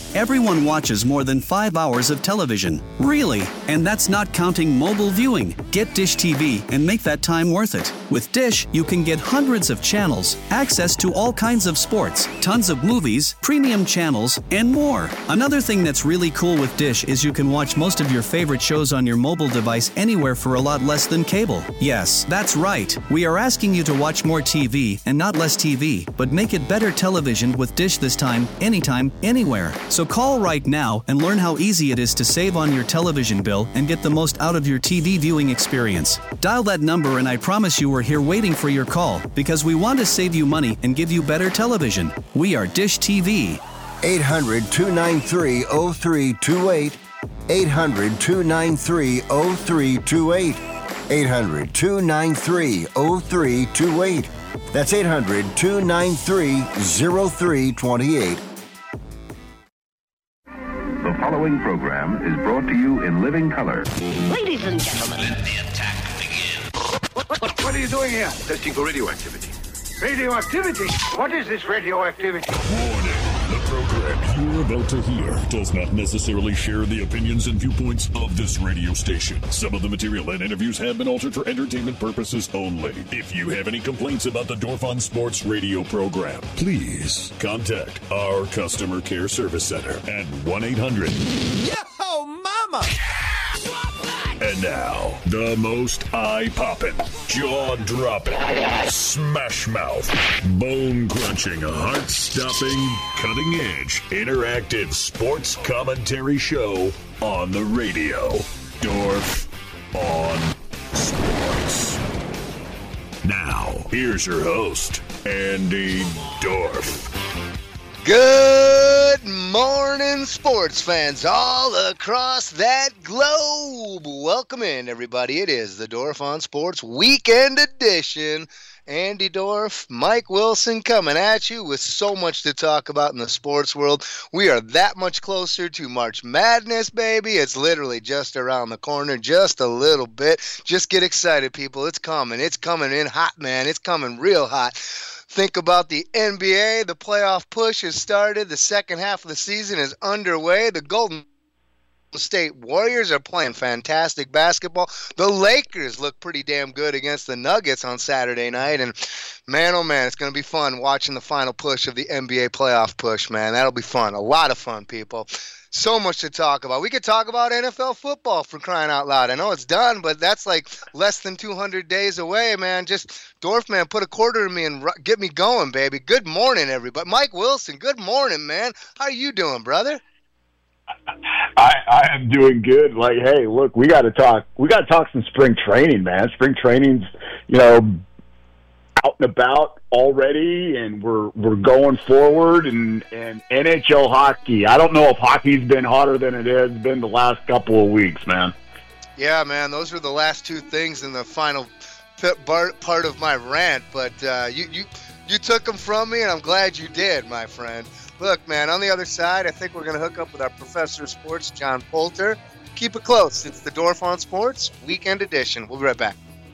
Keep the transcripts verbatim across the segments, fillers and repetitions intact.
Everyone watches more than five hours of television. Really? And that's not counting mobile viewing. Get Dish T V and make that time worth it. With Dish, you can get hundreds of channels, access to all kinds of sports, tons of movies, premium channels, and more. Another thing that's really cool with Dish is you can watch most of your favorite shows on your mobile device anywhere for a lot less than cable. Yes, that's right. We are asking you to watch more T V and not less T V, but make it better television with Dish this time, anytime, anywhere. So call right now and learn how easy it is to save on your television bill and get the most out of your T V viewing experience. Dial that number and I promise you we're here waiting for your call because we want to save you money and give you better television. We are Dish T V. eight hundred, two nine three, oh three two eight. eight hundred, two nine three, oh three two eight. eight hundred, two nine three, oh three two eight. That's eight hundred, two nine three, oh three two eight. The following program is brought to you in living color. Ladies and gentlemen, let the attack begin. What, what, what are you doing here? Testing for radioactivity. Radioactivity? What is this radioactivity? Warning. The program you're about to hear does not necessarily share the opinions and viewpoints of this radio station. Some of the material and interviews have been altered for entertainment purposes only. If you have any complaints about the Dorf on Sports radio program, please contact our customer care service center at one eight hundred. Yo, mama! And now, the most eye-popping, jaw-dropping, smash-mouth, bone-crunching, heart-stopping, cutting-edge, interactive sports commentary show on the radio. Dorf on Sports. Now, here's your host, Andy Dorf. Good morning, sports fans all across that globe. Welcome in, everybody. It is the Dorf on Sports Weekend Edition. Andy Dorf, Mike Wilson coming at you with so much to talk about in the sports world. We are that much closer to March Madness, baby. It's literally just around the corner, just a little bit. Just get excited, people. It's coming. It's coming in hot, man. It's coming real hot. Think about the N B A. The playoff push has started. The second half of the season is underway. The Golden State Warriors are playing fantastic basketball. The Lakers look pretty damn good against the Nuggets on Saturday night. And man, oh man, it's going to be fun watching the final push of the N B A playoff push, man. That'll be fun. A lot of fun, people. So much to talk about. We could talk about N F L football, for crying out loud. I know it's done, but that's like less than two hundred days away, man. Just, Dorf, man, put a quarter in me and get me going, baby. Good morning, everybody. Mike Wilson, good morning, man. How are you doing, brother? I, I am doing good. Like, hey, look, we got to talk. We got to talk some spring training, man. Spring training's, you know, out and about already, and we're we're going forward. And, and N H L hockey. I don't know if hockey's been hotter than it has been the last couple of weeks, man. Yeah, man. Those were the last two things in the final part of my rant, but uh, you you you took them from me, and I'm glad you did, my friend. Look, man, on the other side, I think we're going to hook up with our professor of sports, John Poulter. Keep it close. It's the Dorf on Sports Weekend Edition. We'll be right back.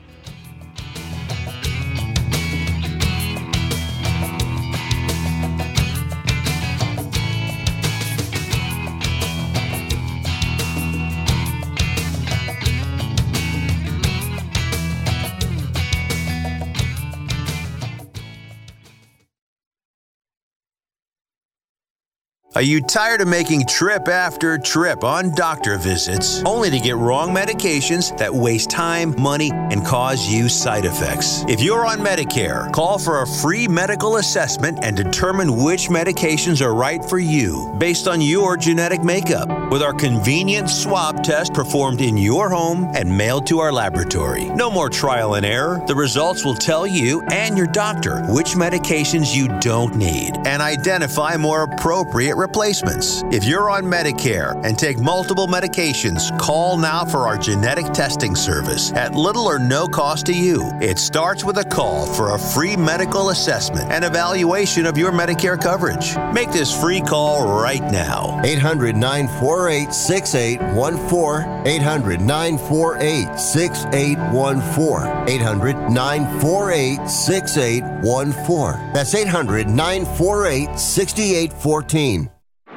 Are you tired of making trip after trip on doctor visits only to get wrong medications that waste time, money, and cause you side effects? If you're on Medicare, call for a free medical assessment and determine which medications are right for you based on your genetic makeup. With our convenient swab test performed in your home and mailed to our laboratory. No more trial and error. The results will tell you and your doctor which medications you don't need and identify more appropriate replacements. If you're on Medicare and take multiple medications, call now for our genetic testing service at little or no cost to you. It starts with a call for a free medical assessment and evaluation of your Medicare coverage. Make this free call right now. eight hundred, nine four eight, six eight one four. eight hundred, nine four eight, six eight one four. eight hundred, nine four eight, six eight one four. That's eight hundred, nine four eight, six eight one four.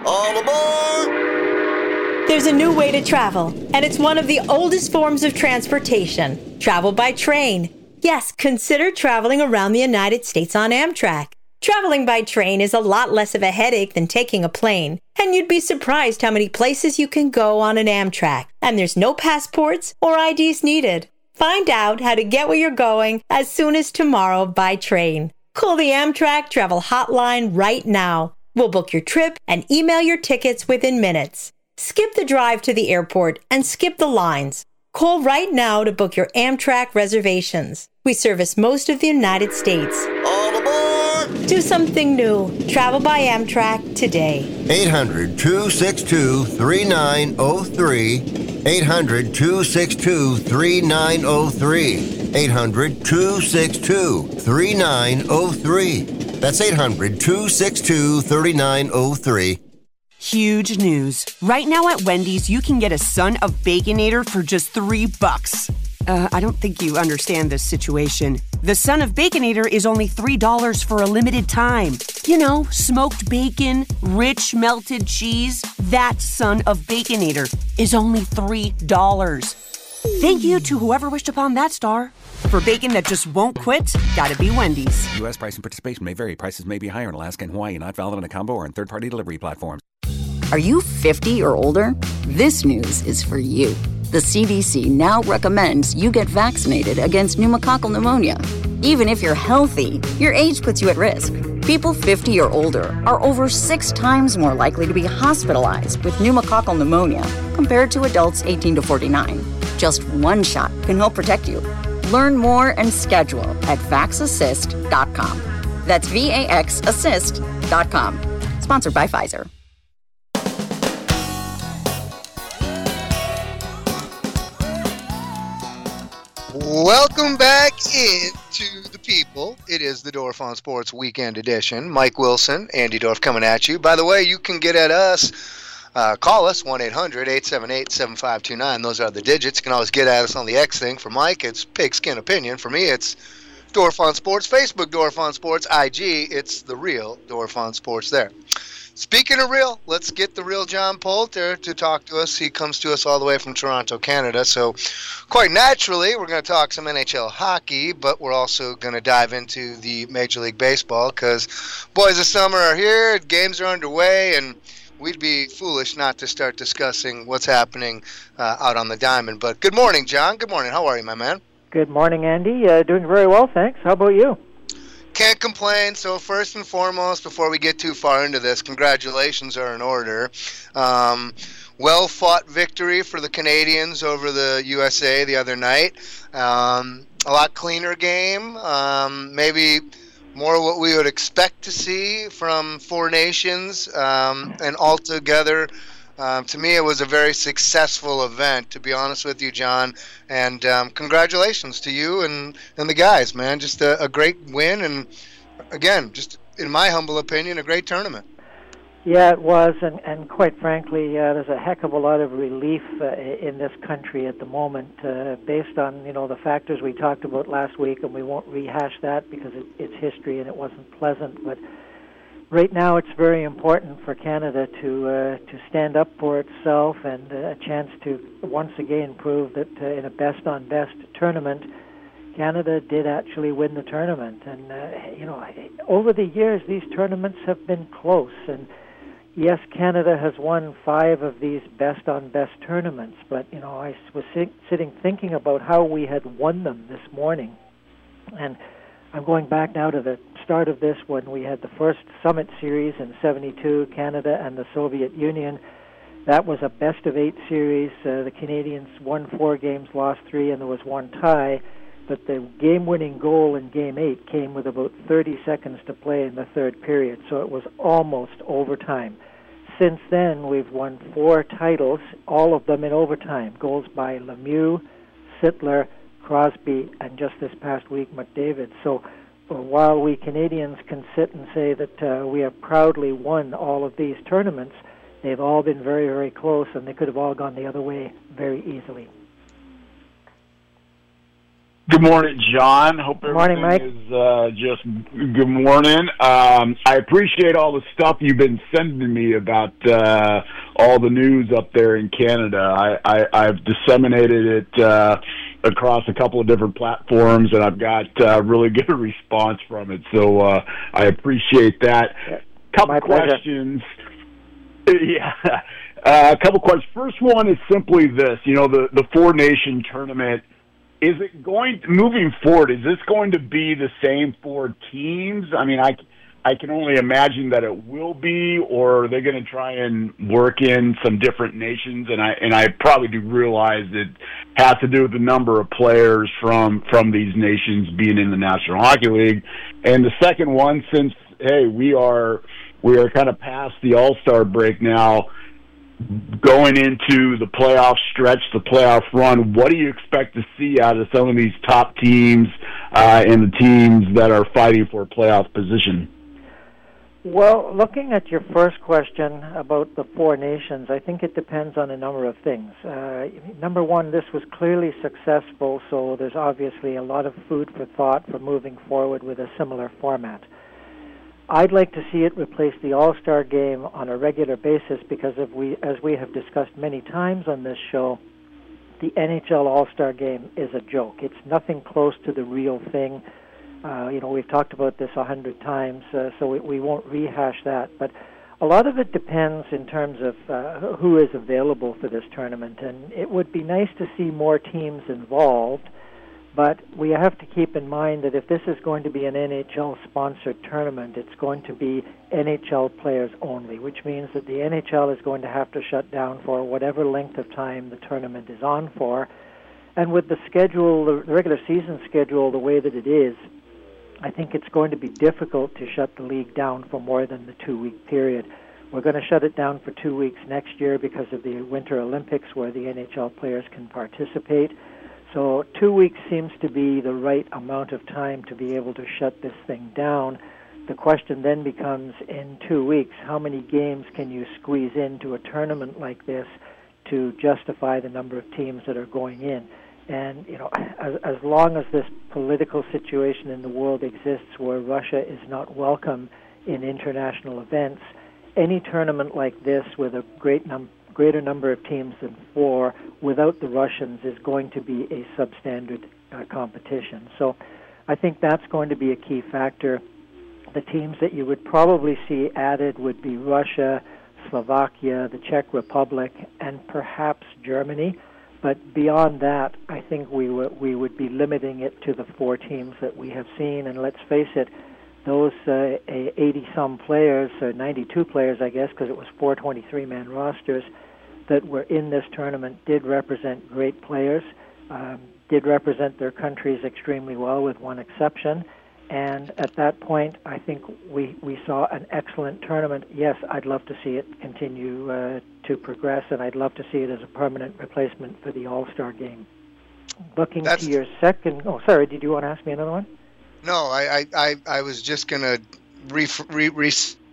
All aboard! There's a new way to travel, and it's one of the oldest forms of transportation. Travel by train. Yes, consider traveling around the United States on Amtrak. Traveling by train is a lot less of a headache than taking a plane, and you'd be surprised how many places you can go on an Amtrak, and there's no passports or I Ds needed. Find out how to get where you're going as soon as tomorrow by train. Call the Amtrak Travel Hotline right now. We'll book your trip and email your tickets within minutes. Skip the drive to the airport and skip the lines. Call right now to book your Amtrak reservations. We service most of the United States. All aboard! Do something new. Travel by Amtrak today. eight hundred, two six two, three nine zero three. eight hundred, two six two, three nine zero three. eight hundred, two six two, three nine zero three. That's eight hundred, two six two, three nine zero three. Huge news. Right now at Wendy's, you can get a Son of Baconator for just three bucks. Uh, I don't think you understand this situation. The Son of Baconator is only three dollars for a limited time. You know, smoked bacon, rich melted cheese. That Son of Baconator is only three dollars. Thank you to whoever wished upon that star. For bacon that just won't quit, gotta be Wendy's. U S price and participation may vary. Prices may be higher in Alaska and Hawaii, not valid on a combo or on third-party delivery platforms. Are you fifty or older? This news is for you. The C D C now recommends you get vaccinated against pneumococcal pneumonia. Even if you're healthy, your age puts you at risk. People fifty or older are over six times more likely to be hospitalized with pneumococcal pneumonia compared to adults eighteen to forty-nine. Just one shot can help protect you. Learn more and schedule at vax assist dot com. That's V A X assist dot com. Sponsored by Pfizer. Welcome back in to the people. It is the Dorf on Sports Weekend Edition. Mike Wilson, Andy Dorf coming at you. By the way, you can get at us. Uh, call us, one eight hundred, eight seven eight, seven five two nine. Those are the digits. You can always get at us on the X thing. For Mike, it's Pigskin Opinion. For me, it's Dorf on Sports. Facebook, Dorf on Sports. I G, it's the real Dorf on Sports there. Speaking of real, let's get the real John Poulter to talk to us. He comes to us all the way from Toronto, Canada. So quite naturally, we're going to talk some N H L hockey, but we're also going to dive into the Major League Baseball because boys of summer are here, games are underway, and we'd be foolish not to start discussing what's happening uh, out on the diamond. But good morning, John. Good morning. How are you, my man? Good morning, Andy. Uh, doing very well, thanks. How about you? Can't complain. So first and foremost, before we get too far into this, congratulations are in order. Um, well-fought victory for the Canadians over the U S A the other night. Um, a lot cleaner game. Um, maybe more what we would expect to see from four nations. Um, and altogether, um, to me, it was a very successful event, to be honest with you, John. And um, congratulations to you and, and the guys, man. Just a, a great win. And, again, just in my humble opinion, a great tournament. Yeah, it was. And, and quite frankly, uh, there's a heck of a lot of relief uh, in this country at the moment uh, based on, you know, the factors we talked about last week. And we won't rehash that because it, it's history and it wasn't pleasant. But right now, it's very important for Canada to uh, to stand up for itself and uh, a chance to once again prove that uh, in a best-on-best tournament, Canada did actually win the tournament. And, uh, you know, over the years, these tournaments have been close. And, yes, Canada has won five of these best-on-best tournaments. But, you know, I was sit- sitting thinking about how we had won them this morning. And I'm going back now to the start of this when we had the first Summit Series in seventy-two, Canada and the Soviet Union. That was a best-of-eight series. Uh, the Canadians won four games, lost three, and there was one tie. But the game-winning goal in Game eight came with about thirty seconds to play in the third period, so it was almost overtime. Since then, we've won four titles, all of them in overtime. Goals by Lemieux, Sittler, Crosby, and just this past week, McDavid. So uh, while we Canadians can sit and say that uh, we have proudly won all of these tournaments, they've all been very, very close, and they could have all gone the other way very easily. Good morning, John. Hope everything morning, Mike. is uh, just good morning. Um, I appreciate all the stuff you've been sending me about uh, all the news up there in Canada. I, I, I've disseminated it uh, across a couple of different platforms, and I've got uh, really good response from it. So uh, I appreciate that. Couple My questions. Yeah. Uh, a couple questions. First one is simply this. You know, the, the Four Nation tournament, is it going, moving forward, is this going to be the same four teams? I mean, I, I can only imagine that it will be, or are they going to try and work in some different nations? And I and I probably do realize it has to do with the number of players from, from these nations being in the National Hockey League. And the second one, since, hey, we are we are kind of past the All-Star break now, going into the playoff stretch, the playoff run, what do you expect to see out of some of these top teams uh, and the teams that are fighting for a playoff position? Well, looking at your first question about the Four Nations, I think it depends on a number of things. Uh, number one, this was clearly successful, so there's obviously a lot of food for thought for moving forward with a similar format. I'd like to see it replace the All-Star Game on a regular basis because, if we, as we have discussed many times on this show, the N H L All-Star Game is a joke. It's nothing close to the real thing. Uh, you know, we've talked about this a hundred times, uh, so we, we won't rehash that. But a lot of it depends in terms of uh, who is available for this tournament, and it would be nice to see more teams involved. But we have to keep in mind that if this is going to be an N H L-sponsored tournament, it's going to be N H L players only, which means that the N H L is going to have to shut down for whatever length of time the tournament is on for. And with the schedule, the regular season schedule, the way that it is, I think it's going to be difficult to shut the league down for more than the two-week period. We're going to shut it down for two weeks next year because of the Winter Olympics where the N H L players can participate. So two weeks seems to be the right amount of time to be able to shut this thing down. The question then becomes, in two weeks, how many games can you squeeze into a tournament like this to justify the number of teams that are going in? And, you know, as, as long as this political situation in the world exists where Russia is not welcome in international events, any tournament like this with a great number greater number of teams than four without the Russians is going to be a substandard uh, competition. So I think that's going to be a key factor. The teams that you would probably see added would be Russia, Slovakia, the Czech Republic, and perhaps Germany. But beyond that, I think we, w- we would be limiting it to the four teams that we have seen. And let's face it, those uh, eighty-some players, or ninety-two players, I guess, because it was four twenty-three man rosters, that were in this tournament did represent great players, um, did represent their countries extremely well with one exception. And at that point, I think we, we saw an excellent tournament. Yes, I'd love to see it continue uh, to progress, and I'd love to see it as a permanent replacement for the All-Star Game. Looking That's... to your second... Oh, sorry, did you want to ask me another one? No, I, I, I was just going to re, re, re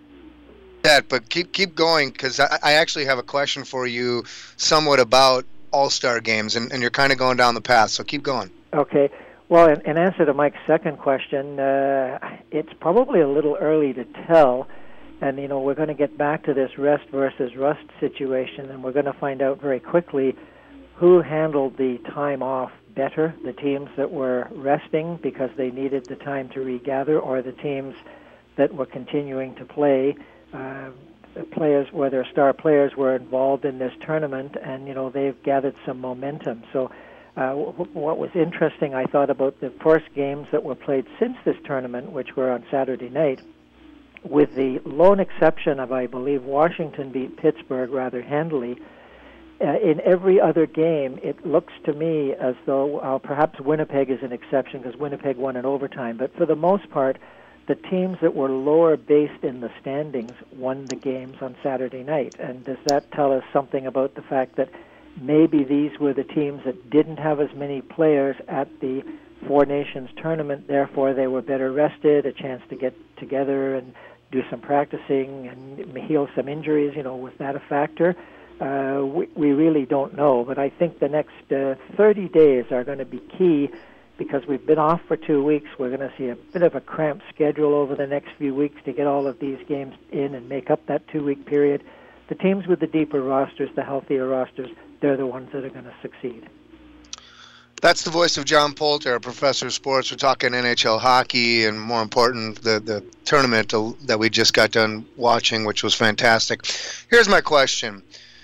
that, but keep keep going, because I, I actually have a question for you somewhat about All-Star games, and, and you're kind of going down the path, so keep going. Okay. Well, in, in answer to Mike's second question, uh, it's probably a little early to tell, and, you know, we're going to get back to this rest versus rust situation, and we're going to find out very quickly who handled the time off better, the teams that were resting because they needed the time to regather, or the teams that were continuing to play. Uh, players, where their star players were involved in this tournament, and, you know, they've gathered some momentum. So uh, w- what was interesting, I thought, about the first games that were played since this tournament, which were on Saturday night, with the lone exception of, I believe, Washington beat Pittsburgh rather handily. Uh, in every other game, it looks to me as though, uh, perhaps Winnipeg is an exception because Winnipeg won in overtime, but for the most part, the teams that were lower based in the standings won the games on Saturday night. And does that tell us something about the fact that maybe these were the teams that didn't have as many players at the Four Nations tournament, therefore they were better rested, a chance to get together and do some practicing and heal some injuries? You know, was that a factor? Uh, we, we really don't know, but I think the next uh, thirty days are going to be key because we've been off for two weeks. We're going to see a bit of a cramped schedule over the next few weeks to get all of these games in and make up that two-week period. The teams with the deeper rosters, the healthier rosters, they're the ones that are going to succeed. That's the voice of John Poulter, a professor of sports. We're talking N H L hockey and, more important, the, the tournament that we just got done watching, which was fantastic. Here's my question.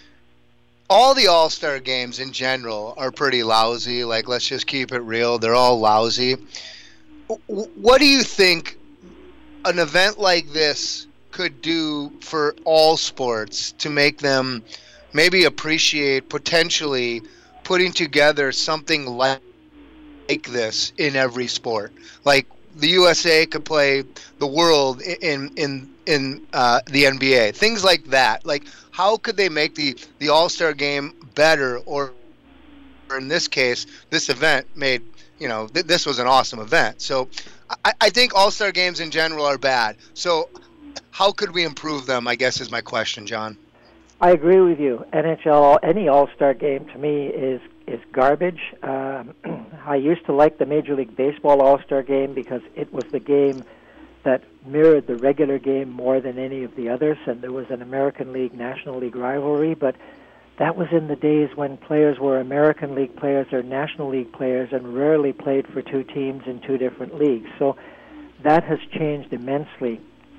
All the All-Star games in general are pretty lousy. Like, let's just keep it real. They're all lousy. What do you think an event like this could do for all sports to make them maybe appreciate potentially putting together something like this in every sport? Like, the U S A could play the world in in in uh, the N B A. Things like that. Like, how could they make the, the All-Star game better? Or, or in this case, this event made, you know, th- this was an awesome event. So I, I think All-Star games in general are bad. So how could we improve them, I guess, is my question, John. I agree with you. N H L, any All-Star game to me is is garbage. Um, I used to like the Major League Baseball All-Star game because it was the game that mirrored the regular game more than any of the others, and there was an American League, National League rivalry, but that was in the days when players were American League players or National League players and rarely played for two teams in two different leagues. So that has changed immensely.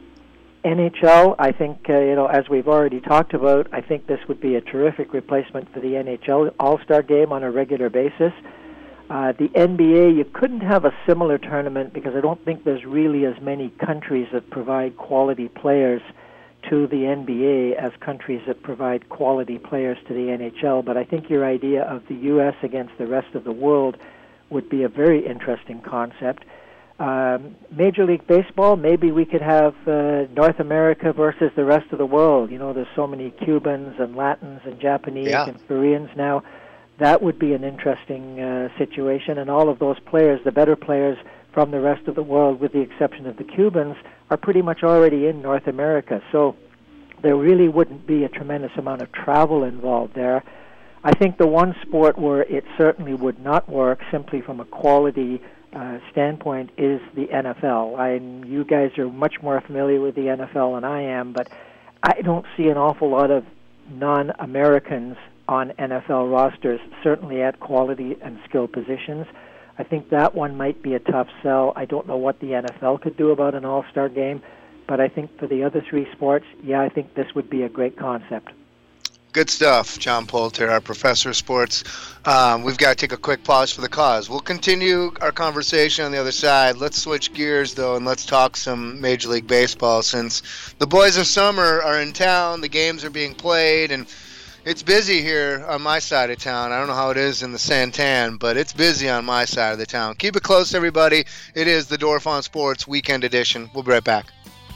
N H L, I think, uh, you know, as we've already talked about, I think this would be a terrific replacement for the N H L All-Star game on a regular basis. Uh, the N B A, you couldn't have a similar tournament because I don't think there's really as many countries that provide quality players to the N B A as countries that provide quality players to the N H L. But I think your idea of the U S against the rest of the world would be a very interesting concept. Um, Major League Baseball, maybe we could have uh, North America versus the rest of the world. You know, there's so many Cubans and Latins and Japanese yeah. and Koreans now. That would be an interesting uh, situation, and all of those players, the better players from the rest of the world, with the exception of the Cubans, are pretty much already in North America. So there really wouldn't be a tremendous amount of travel involved there. I think the one sport where it certainly would not work, simply from a quality uh, standpoint, is the N F L. I, you guys are much more familiar with the N F L than I am, but I don't see an awful lot of non-Americans on N F L rosters, certainly at quality and skill positions. I think that one might be a tough sell. I don't know what the N F L could do about an all-star game, but I think for the other three sports, yeah, I think this would be a great concept. Good stuff, John Poulter, our professor of sports. Um, we've got to take a quick pause for the cause. We'll continue our conversation on the other side. Let's switch gears, though, and let's talk some Major League Baseball. Since the boys of summer are in town, the games are being played, and it's busy here on my side of town. I don't know how it is in the Santan, but it's busy on my side of the town. Keep it close, everybody. It is the Dorf on Sports Weekend Edition. We'll be right back.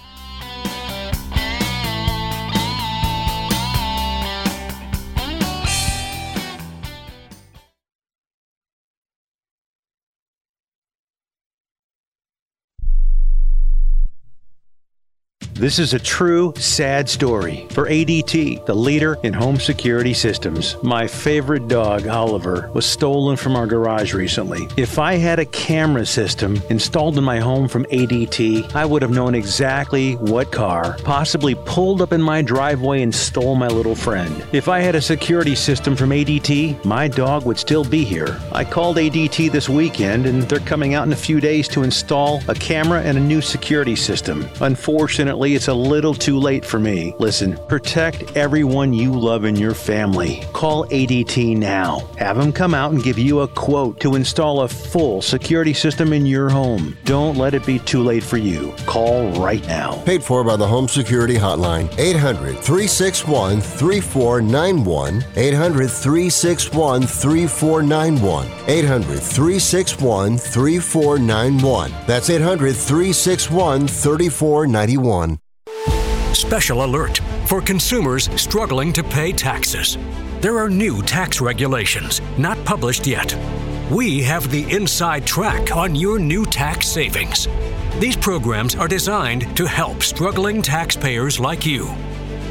This is a true, sad story for A D T, the leader in home security systems. My favorite dog, Oliver, was stolen from our garage recently. If I had a camera system installed in my home from A D T, I would have known exactly what car possibly pulled up in my driveway and stole my little friend. If I had a security system from A D T, my dog would still be here. I called A D T this weekend, and they're coming out in a few days to install a camera and a new security system. Unfortunately, it's a little too late for me. Listen, protect everyone you love in your family. Call A D T now. Have them come out and give you a quote to install a full security system in your home. Don't let it be too late for you. Call right now. Paid for by the Home Security Hotline. eight hundred, three six one, three four nine one. eight hundred, three six one, three four nine one. eight hundred, three six one, three four nine one. That's eight hundred, three six one, three four nine one. Special alert for consumers struggling to pay taxes. There are new tax regulations not published yet. We have the inside track on your new tax savings. These programs are designed to help struggling taxpayers like you.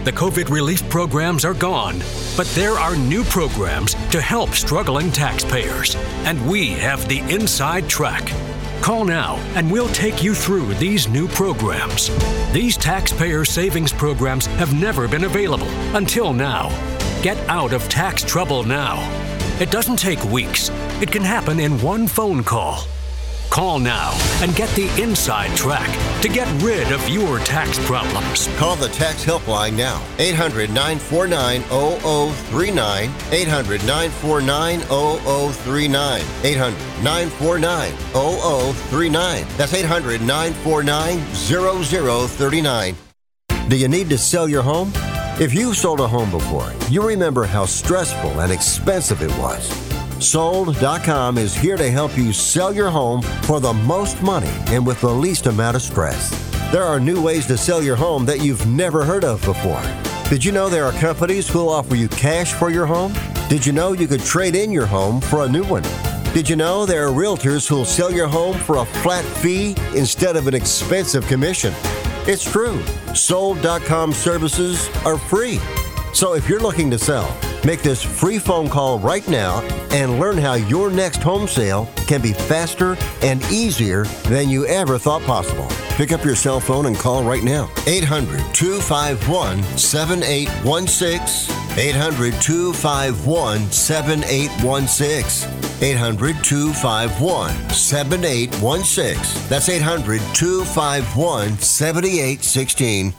The COVID relief programs are gone, but there are new programs to help struggling taxpayers, and we have the inside track. Call now and we'll take you through these new programs. These taxpayer savings programs have never been available until now. Get out of tax trouble now. It doesn't take weeks. It can happen in one phone call. Call now and get the inside track to get rid of your tax problems. Call the tax helpline now. eight hundred, nine four nine, zero zero three nine. eight hundred, nine four nine, zero zero three nine. eight hundred, nine four nine, zero zero three nine. That's eight hundred, nine four nine, zero zero three nine. Do you need to sell your home? If you've sold a home before, you remember how stressful and expensive it was. Sold dot com is here to help you sell your home for the most money and with the least amount of stress. There are new ways to sell your home that you've never heard of before. Did you know there are companies who'll offer you cash for your home? Did you know you could trade in your home for a new one? Did you know there are realtors who'll sell your home for a flat fee instead of an expensive commission? It's true. Sold dot com services are free. So if you're looking to sell, make this free phone call right now and learn how your next home sale can be faster and easier than you ever thought possible. Pick up your cell phone and call right now. eight hundred, two five one, seven eight one six. eight hundred, two five one, seven eight one six. eight hundred, two five one, seven eight one six. That's eight hundred, two five one, seven eight one six.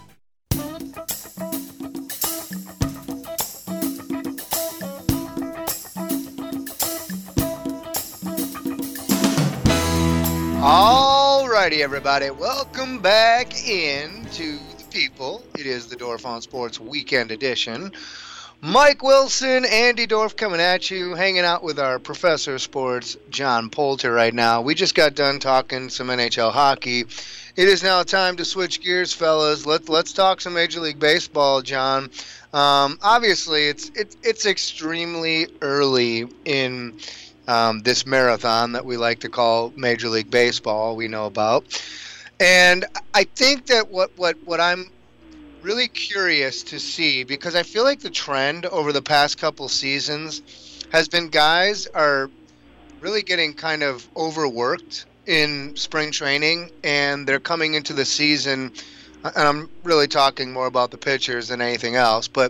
All righty, everybody. Welcome back in to the people. It is the Dorf on Sports Weekend Edition. Mike Wilson, Andy Dorf coming at you, hanging out with our professor of sports, John Poulter, right now. We just got done talking some N H L hockey. It is now time to switch gears, fellas. Let's let's talk some Major League Baseball, John. Um, obviously, it's it's it's extremely early in um, this marathon that we like to call Major League Baseball. We know about, and I think that what what what I'm really curious to see, because I feel like the trend over the past couple seasons has been guys are really getting kind of overworked in spring training, and they're coming into the season, and I'm really talking more about the pitchers than anything else, but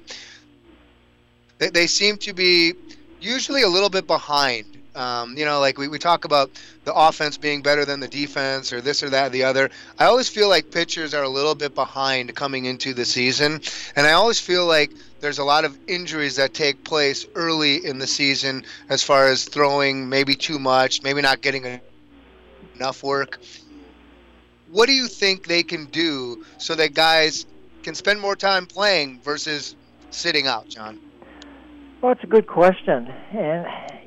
they, they seem to be usually a little bit behind. Um, you know, like we, we talk about the offense being better than the defense or this or that or the other. I always feel like pitchers are a little bit behind coming into the season. And I always feel like there's a lot of injuries that take place early in the season as far as throwing maybe too much, maybe not getting enough work. What do you think they can do so that guys can spend more time playing versus sitting out, John? Well, it's a good question, and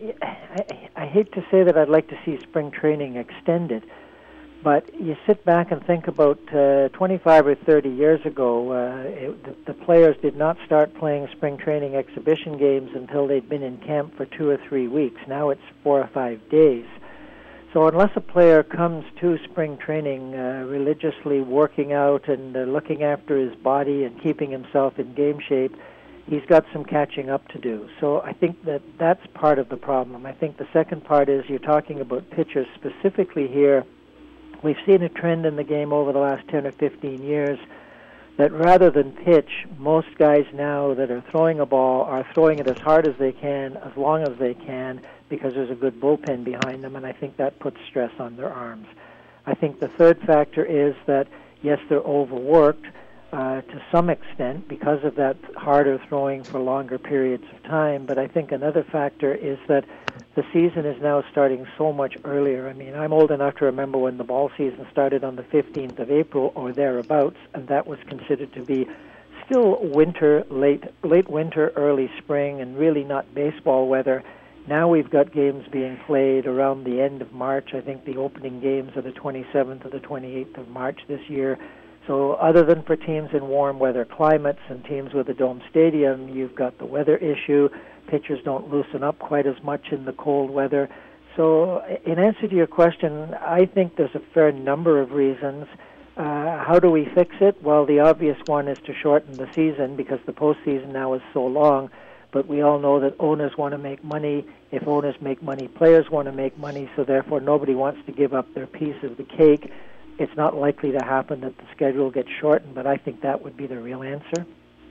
I, I hate to say that I'd like to see spring training extended, but you sit back and think about uh, twenty-five or thirty years ago, uh, it, the, the players did not start playing spring training exhibition games until they'd been in camp for two or three weeks. Now it's four or five days. So unless a player comes to spring training uh, religiously working out and uh, looking after his body and keeping himself in game shape, he's got some catching up to do. So I think that that's part of the problem. I think the second part is you're talking about pitchers specifically here. We've seen a trend in the game over the last ten or fifteen years that rather than pitch, most guys now that are throwing a ball are throwing it as hard as they can, as long as they can, because there's a good bullpen behind them, and I think that puts stress on their arms. I think the third factor is that, yes, they're overworked, Uh, to some extent because of that harder throwing for longer periods of time. But I think another factor is that the season is now starting so much earlier. I mean, I'm old enough to remember when the ball season started on the fifteenth of April or thereabouts, and that was considered to be still winter, late late winter, early spring, and really not baseball weather. Now we've got games being played around the end of March. I think the opening games are the twenty-seventh or the twenty-eighth of March this year. So other than for teams in warm weather climates and teams with a dome stadium, you've got the weather issue. Pitchers don't loosen up quite as much in the cold weather. So in answer to your question, I think there's a fair number of reasons. Uh, how do we fix it? Well, the obvious one is to shorten the season because the postseason now is so long. But we all know that owners want to make money. If owners make money, players want to make money. So therefore, nobody wants to give up their piece of the cake. It's not likely to happen that the schedule gets shortened, but I think that would be the real answer.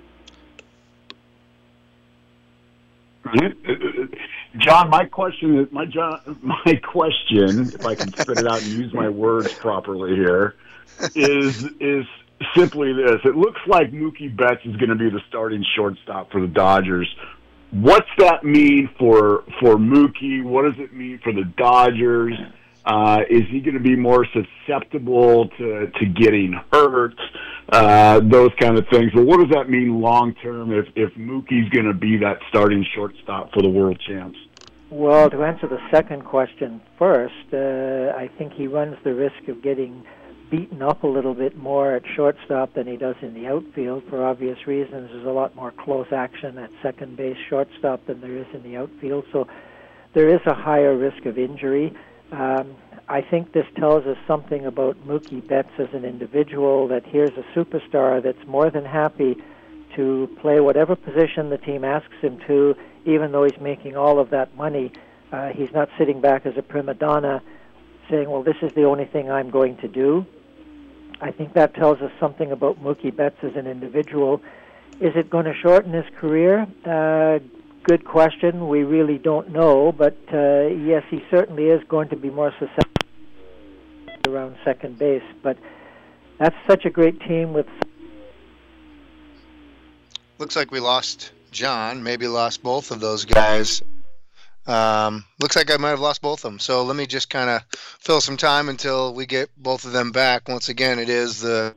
John, my question, my John, my question, if I can spit it out and use my words properly here, is is simply this: it looks like Mookie Betts is going to be the starting shortstop for the Dodgers. What's that mean for for Mookie? What does it mean for the Dodgers? Uh, is he going to be more susceptible to, to getting hurt? Uh, those kind of things. But what does that mean long term if, if Mookie's going to be that starting shortstop for the World Champs? Well, to answer the second question first, uh, I think he runs the risk of getting beaten up a little bit more at shortstop than he does in the outfield for obvious reasons. There's a lot more close action at second base shortstop than there is in the outfield. So there is a higher risk of injury. Um, I think this tells us something about Mookie Betts as an individual, that here's a superstar that's more than happy to play whatever position the team asks him to, even though he's making all of that money. Uh, he's not sitting back as a prima donna saying, well, this is the only thing I'm going to do. I think that tells us something about Mookie Betts as an individual. Is it going to shorten his career? Uh, good question. We really don't know, but uh, yes, he certainly is going to be more susceptible around second base. But that's such a great team with... Looks like we lost John, maybe lost both of those guys. Um, looks like I might have lost both of them. So let me just kind of fill some time until we get both of them back. Once again, it is the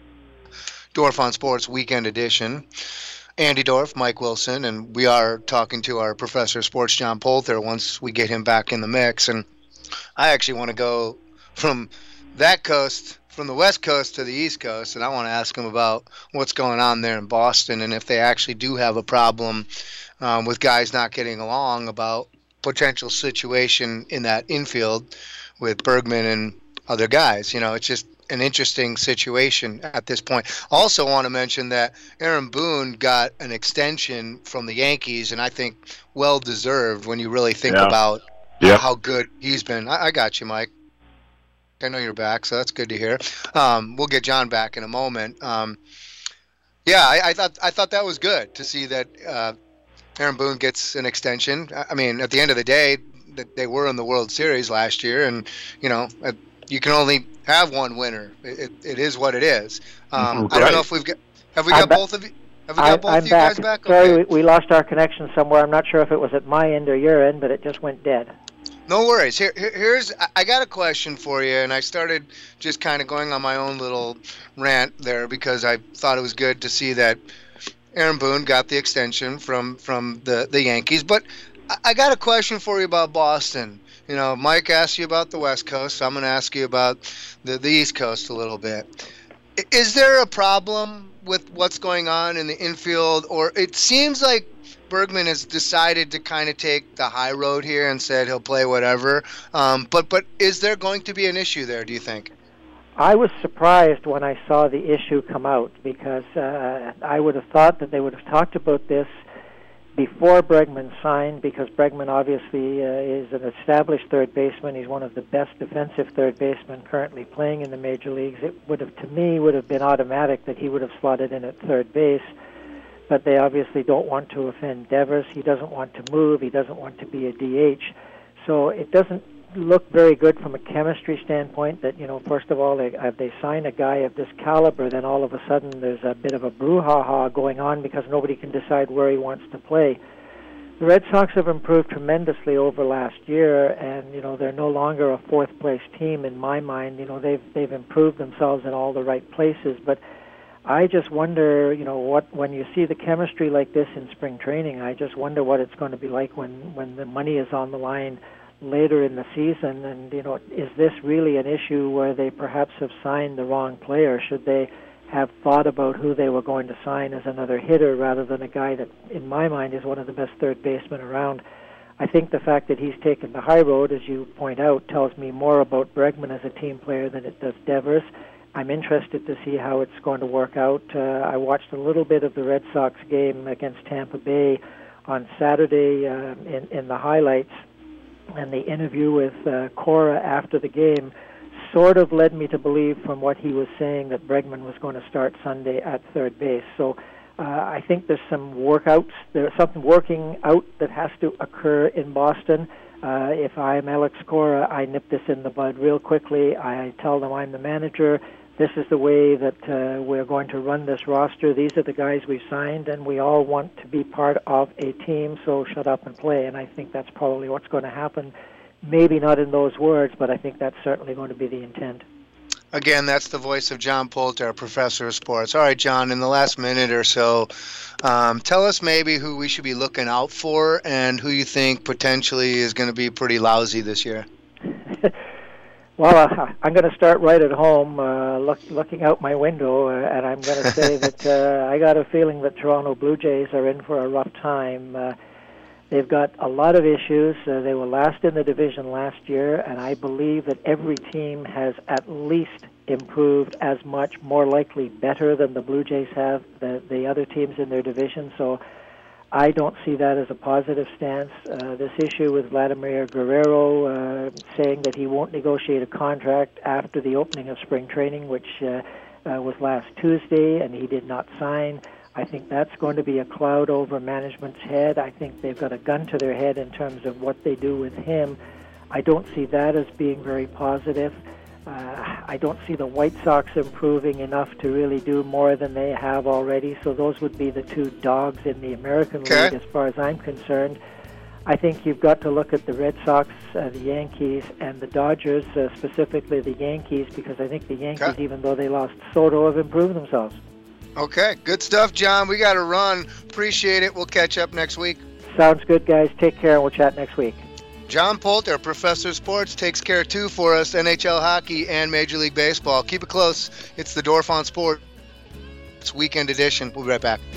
Dorf on Sports Weekend Edition. Andy Dorf, Mike Wilson, and we are talking to our professor of sports, John Poulter, once we get him back in the mix. And I actually want to go from that coast, from the West Coast to the East Coast, and I want to ask him about what's going on there in Boston and if they actually do have a problem um, with guys not getting along, about potential situation in that infield with Bergman and other guys. You know, it's just an interesting situation at this point. Also want to mention that Aaron Boone got an extension from the Yankees, and I think well-deserved when you really think yeah. about yeah. how good he's been. I, I got you, Mike. I know you're back, so that's good to hear. Um, we'll get John back in a moment. Um, yeah, I, I thought I thought that was good to see that uh, Aaron Boone gets an extension. I mean, at the end of the day, that they were in the World Series last year, and you know, you can only have one winner. It, it, it is what it is. Um, right. I don't know if we've got have we got both of you. Have we got I'm, both I'm of you back. guys back? Sorry, Okay. we, we lost our connection somewhere. I'm not sure if it was at my end or your end, but it just went dead. No worries. Here, here, here's I got a question for you, and I started just kind of going on my own little rant there because I thought it was good to see that Aaron Boone got the extension from from the the Yankees. But I, I got a question for you about Boston. You know, Mike asked you about the West Coast, so I'm going to ask you about the the East Coast a little bit. Is there a problem with what's going on in the infield, or it seems like Bergman has decided to kind of take the high road here and said he'll play whatever. Um, but but is there going to be an issue there, do you think? I was surprised when I saw the issue come out because uh, I would have thought that they would have talked about this before Bregman signed, because Bregman obviously uh, is an established third baseman. He's one of the best defensive third basemen currently playing in the major leagues. It would have, to me, would have been automatic that he would have slotted in at third base. But they obviously don't want to offend Devers. He doesn't want to move. He doesn't want to be a D H. So it doesn't look very good from a chemistry standpoint that, you know, first of all, they, uh, they sign a guy of this caliber, then all of a sudden there's a bit of a brouhaha going on because nobody can decide where he wants to play. The Red Sox have improved tremendously over last year, and, you know, they're no longer a fourth-place team in my mind. You know, they've they've improved themselves in all the right places, but I just wonder, you know, what when you see the chemistry like this in spring training, I just wonder what it's going to be like when, when the money is on the line later in the season. And, you know, is this really an issue where they perhaps have signed the wrong player? Should they have thought about who they were going to sign as another hitter rather than a guy that, in my mind, is one of the best third basemen around? I think the fact that he's taken the high road, as you point out, tells me more about Bregman as a team player than it does Devers. I'm interested to see how it's going to work out. Uh, I watched a little bit of the Red Sox game against Tampa Bay on Saturday uh, in, in the highlights, and the interview with uh, Cora after the game sort of led me to believe from what he was saying that Bregman was going to start Sunday at third base. So uh, I think there's some workouts, there's something working out that has to occur in Boston. Uh, if I'm Alex Cora, I nip this in the bud real quickly. I tell them I'm the manager. This is the way that uh, we're going to run this roster. These are the guys we've signed, and we all want to be part of a team, so shut up and play. And I think that's probably what's going to happen. Maybe not in those words, but I think that's certainly going to be the intent. Again, that's the voice of John Poulter, our professor of sports. All right, John, in the last minute or so, um, tell us maybe who we should be looking out for and who you think potentially is going to be pretty lousy this year. Well, uh, I'm going to start right at home, uh, look, looking out my window, uh, and I'm going to say that uh, I got a feeling that Toronto Blue Jays are in for a rough time. Uh, They've got a lot of issues. Uh, they were last in the division last year, and I believe that every team has at least improved as much, more likely better than the Blue Jays have, the, the other teams in their division. So I don't see that as a positive stance. Uh, this issue with Vladimir Guerrero uh, saying that he won't negotiate a contract after the opening of spring training, which uh, uh, was last Tuesday, and he did not sign. I think that's going to be a cloud over management's head. I think they've got a gun to their head in terms of what they do with him. I don't see that as being very positive. Uh, I don't see the White Sox improving enough to really do more than they have already. So those would be the two dogs in the American okay. League as far as I'm concerned. I think you've got to look at the Red Sox, uh, the Yankees, and the Dodgers, uh, specifically the Yankees, because I think the Yankees, okay. even though they lost Soto, have improved themselves. Okay, good stuff, John. We got to run. Appreciate it. We'll catch up next week. Sounds good, guys. Take care, and we'll chat next week. John Poulter, Professor of Sports, takes care, too, for us, N H L hockey and Major League Baseball. Keep it close. It's the Dorf on Sports Weekend Edition. We'll be right back.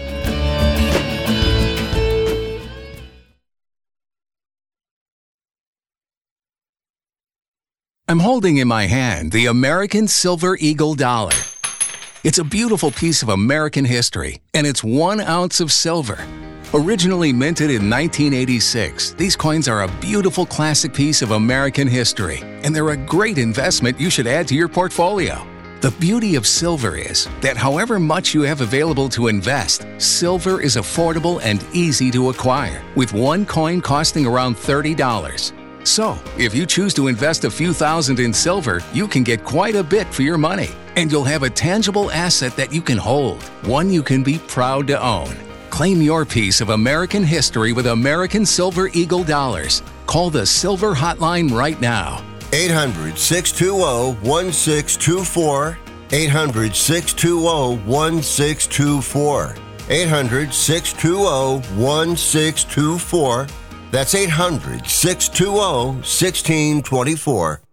I'm holding in my hand the American Silver Eagle Dollar. It's a beautiful piece of American history, and it's one ounce of silver. Originally minted in nineteen eighty-six, these coins are a beautiful classic piece of American history, and they're a great investment you should add to your portfolio. The beauty of silver is that however much you have available to invest, silver is affordable and easy to acquire, with one coin costing around thirty dollars. So, if you choose to invest a few thousand in silver, you can get quite a bit for your money. And you'll have a tangible asset that you can hold, one you can be proud to own. Claim your piece of American history with American Silver Eagle Dollars. Call the Silver Hotline right now. eight hundred, six two zero, one six two four. eight hundred, six two zero, one six two four. eight hundred, six two zero, one six two four. That's eight hundred, six two zero, one six two four.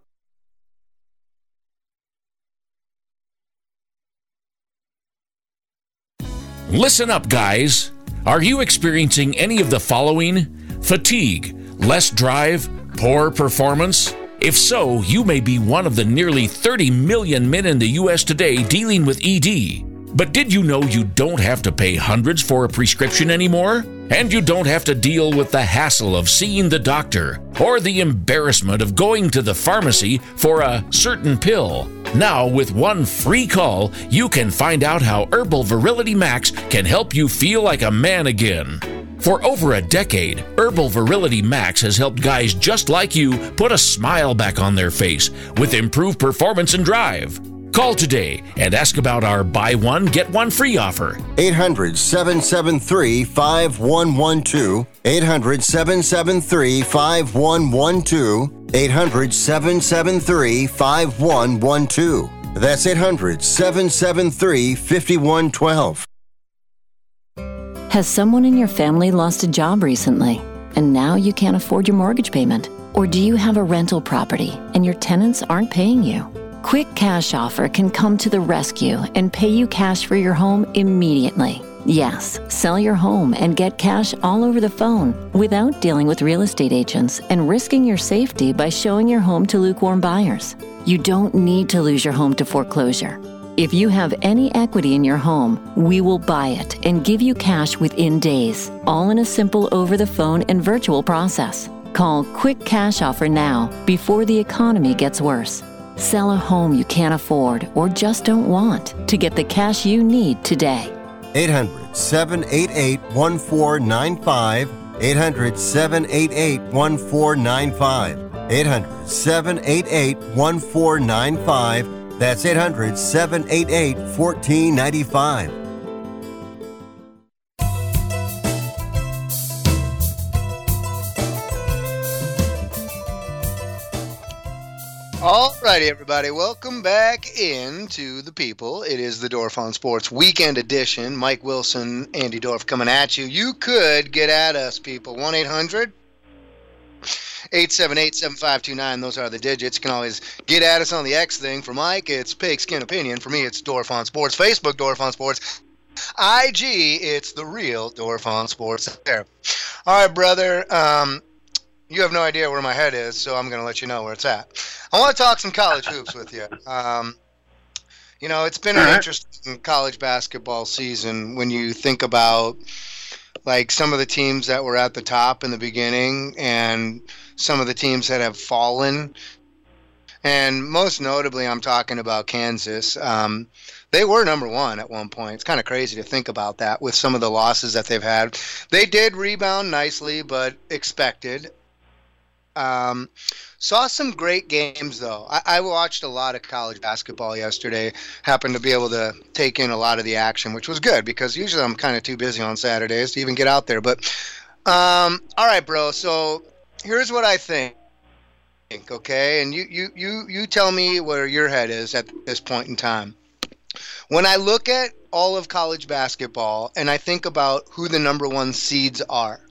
Listen up, guys. Are you experiencing any of the following? Fatigue, less drive, poor performance? If so, you may be one of the nearly thirty million men in the U S today dealing with E D. But did you know you don't have to pay hundreds for a prescription anymore? And you don't have to deal with the hassle of seeing the doctor or the embarrassment of going to the pharmacy for a certain pill. Now, with one free call, you can find out how Herbal Virility Max can help you feel like a man again. For over a decade, Herbal Virility Max has helped guys just like you put a smile back on their face with improved performance and drive. Call today and ask about our buy one, get one free offer. eight hundred, seven seven three, five one one two. eight hundred, seven seven three, five one one two. eight hundred, seven seven three, five one one two. That's eight hundred, seven seven three, five one one two. Has someone in your family lost a job recently, and now you can't afford your mortgage payment? Or do you have a rental property and your tenants aren't paying you? Quick Cash Offer can come to the rescue and pay you cash for your home immediately. Yes, sell your home and get cash all over the phone without dealing with real estate agents and risking your safety by showing your home to lukewarm buyers. You don't need to lose your home to foreclosure. If you have any equity in your home, we will buy it and give you cash within days, all in a simple over-the-phone and virtual process. Call Quick Cash Offer now before the economy gets worse. Sell a home you can't afford or just don't want to get the cash you need today. eight hundred, seven eight eight, one four nine five. eight hundred, seven eight eight, one four nine five. eight hundred, seven eight eight, one four nine five. That's eight hundred, seven eight eight, one four nine five. All righty, everybody. Welcome back into the people. It is the Dorf on Sports Weekend Edition. Mike Wilson, Andy Dorf coming at you. You could get at us, people. one eight hundred, eight seven eight, seven five two nine. Those are the digits. You can always get at us on the X thing. For Mike, it's Pigskin Opinion. For me, it's Dorf on Sports. Facebook, Dorf on Sports. I G, it's the real Dorf on Sports there. All right, brother. Um, you have no idea where my head is, so I'm going to let you know where it's at. I want to talk some college hoops with you. Um, you know, it's been an interesting college basketball season when you think about, like, some of the teams that were at the top in the beginning and some of the teams that have fallen. And most notably, I'm talking about Kansas. Um, they were number one at one point. It's kind of crazy to think about that with some of the losses that they've had. They did rebound nicely, but expected. Um, saw some great games, though. I, I watched a lot of college basketball yesterday. Happened to be able to take in a lot of the action, which was good because usually I'm kind of too busy on Saturdays to even get out there. But, um, all right, bro. So here's what I think, okay? And you, you, you, you tell me where your head is at this point in time. When I look at all of college basketball and I think about who the number one seeds are,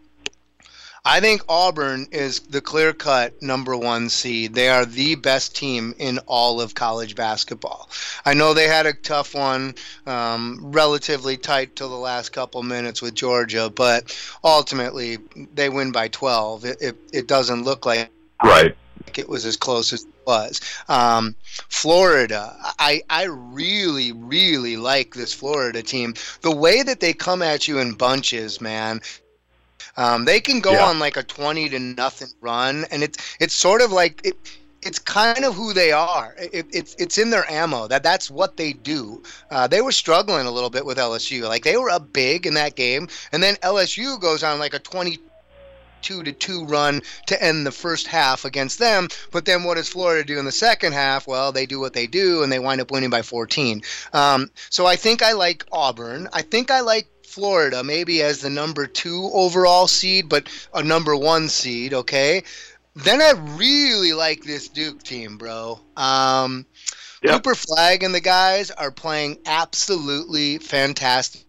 I think Auburn is the clear-cut number one seed. They are the best team in all of college basketball. I know they had a tough one, um, relatively tight till the last couple minutes with Georgia, but ultimately they win by twelve. It, it, it doesn't look like right. it was as close as it was. Um, Florida, I, I really, really like this Florida team. The way that they come at you in bunches, man. Um, they can go yeah. on like a twenty to nothing run, and it's it's sort of like it. It's kind of who they are. It, it's it's in their ammo. That that's what they do. Uh, they were struggling a little bit with L S U. Like they were up big in that game, and then L S U goes on like a twenty-two to two run to end the first half against them. But then what does Florida do in the second half? Well, they do what they do, and they wind up winning by fourteen. Um, so I think I like Auburn. I think I like Florida maybe as the number two overall seed, but a number one seed, okay? Then I really like this Duke team, bro. Um, yep. Cooper Flagg and the guys are playing absolutely fantastic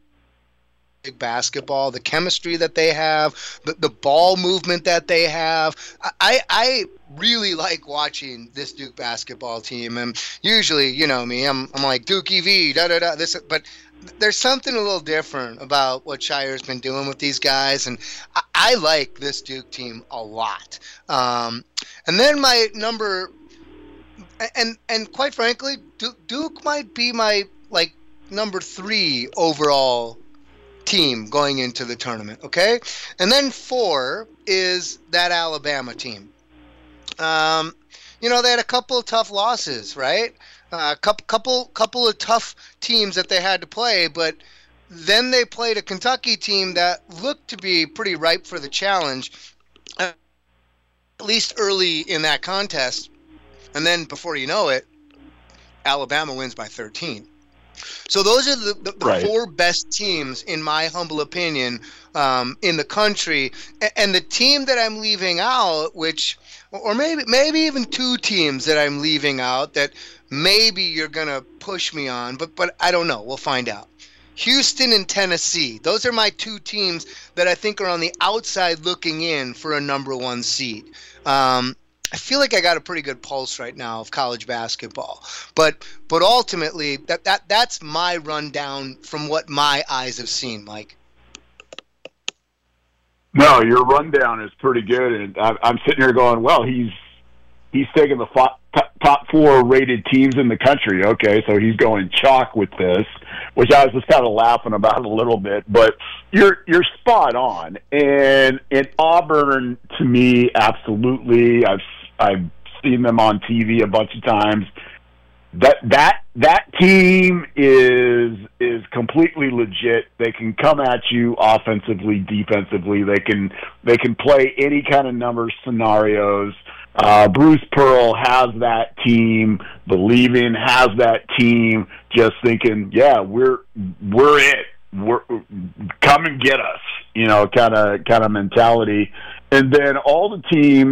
basketball. The chemistry that they have, the, the ball movement that they have. I, I really like watching this Duke basketball team. And usually, you know me, I'm I'm like Duke E V, da da da. This, but there's something a little different about what Shire's been doing with these guys, and I, I like this Duke team a lot. Um, and then my number, and and quite frankly, Duke, Duke might be my like number three overall team going into the tournament. Okay, and then four is that Alabama team. Um, you know, they had a couple of tough losses, right? A uh, couple, couple, couple of tough teams that they had to play, but then they played a Kentucky team that looked to be pretty ripe for the challenge, at least early in that contest. And then, before you know it, Alabama wins by thirteen. So those are the, the, the right. four best teams, in my humble opinion, um, in the country. And the team that I'm leaving out, which, or maybe maybe even two teams that I'm leaving out that maybe you're going to push me on, but but I don't know. We'll find out. Houston and Tennessee. Those are my two teams that I think are on the outside looking in for a number one seed. Um, I feel like I got a pretty good pulse right now of college basketball. But but ultimately, that, that that's my rundown from what my eyes have seen, Mike. No, your rundown is pretty good, and I'm sitting here going, well, he's he's taking the top four rated teams in the country. Okay, so he's going chalk with this, which I was just kind of laughing about a little bit. But you're you're spot on, and in Auburn, to me, absolutely, I've I've seen them on T V a bunch of times. That that that team is is completely legit. They can come at you offensively, defensively. They can they can play any kind of number scenarios. Uh, Bruce Pearl has that team believing, has that team just thinking, yeah, we're we're it. We're come and get us, you know, kind of kind of mentality. And then all the teams,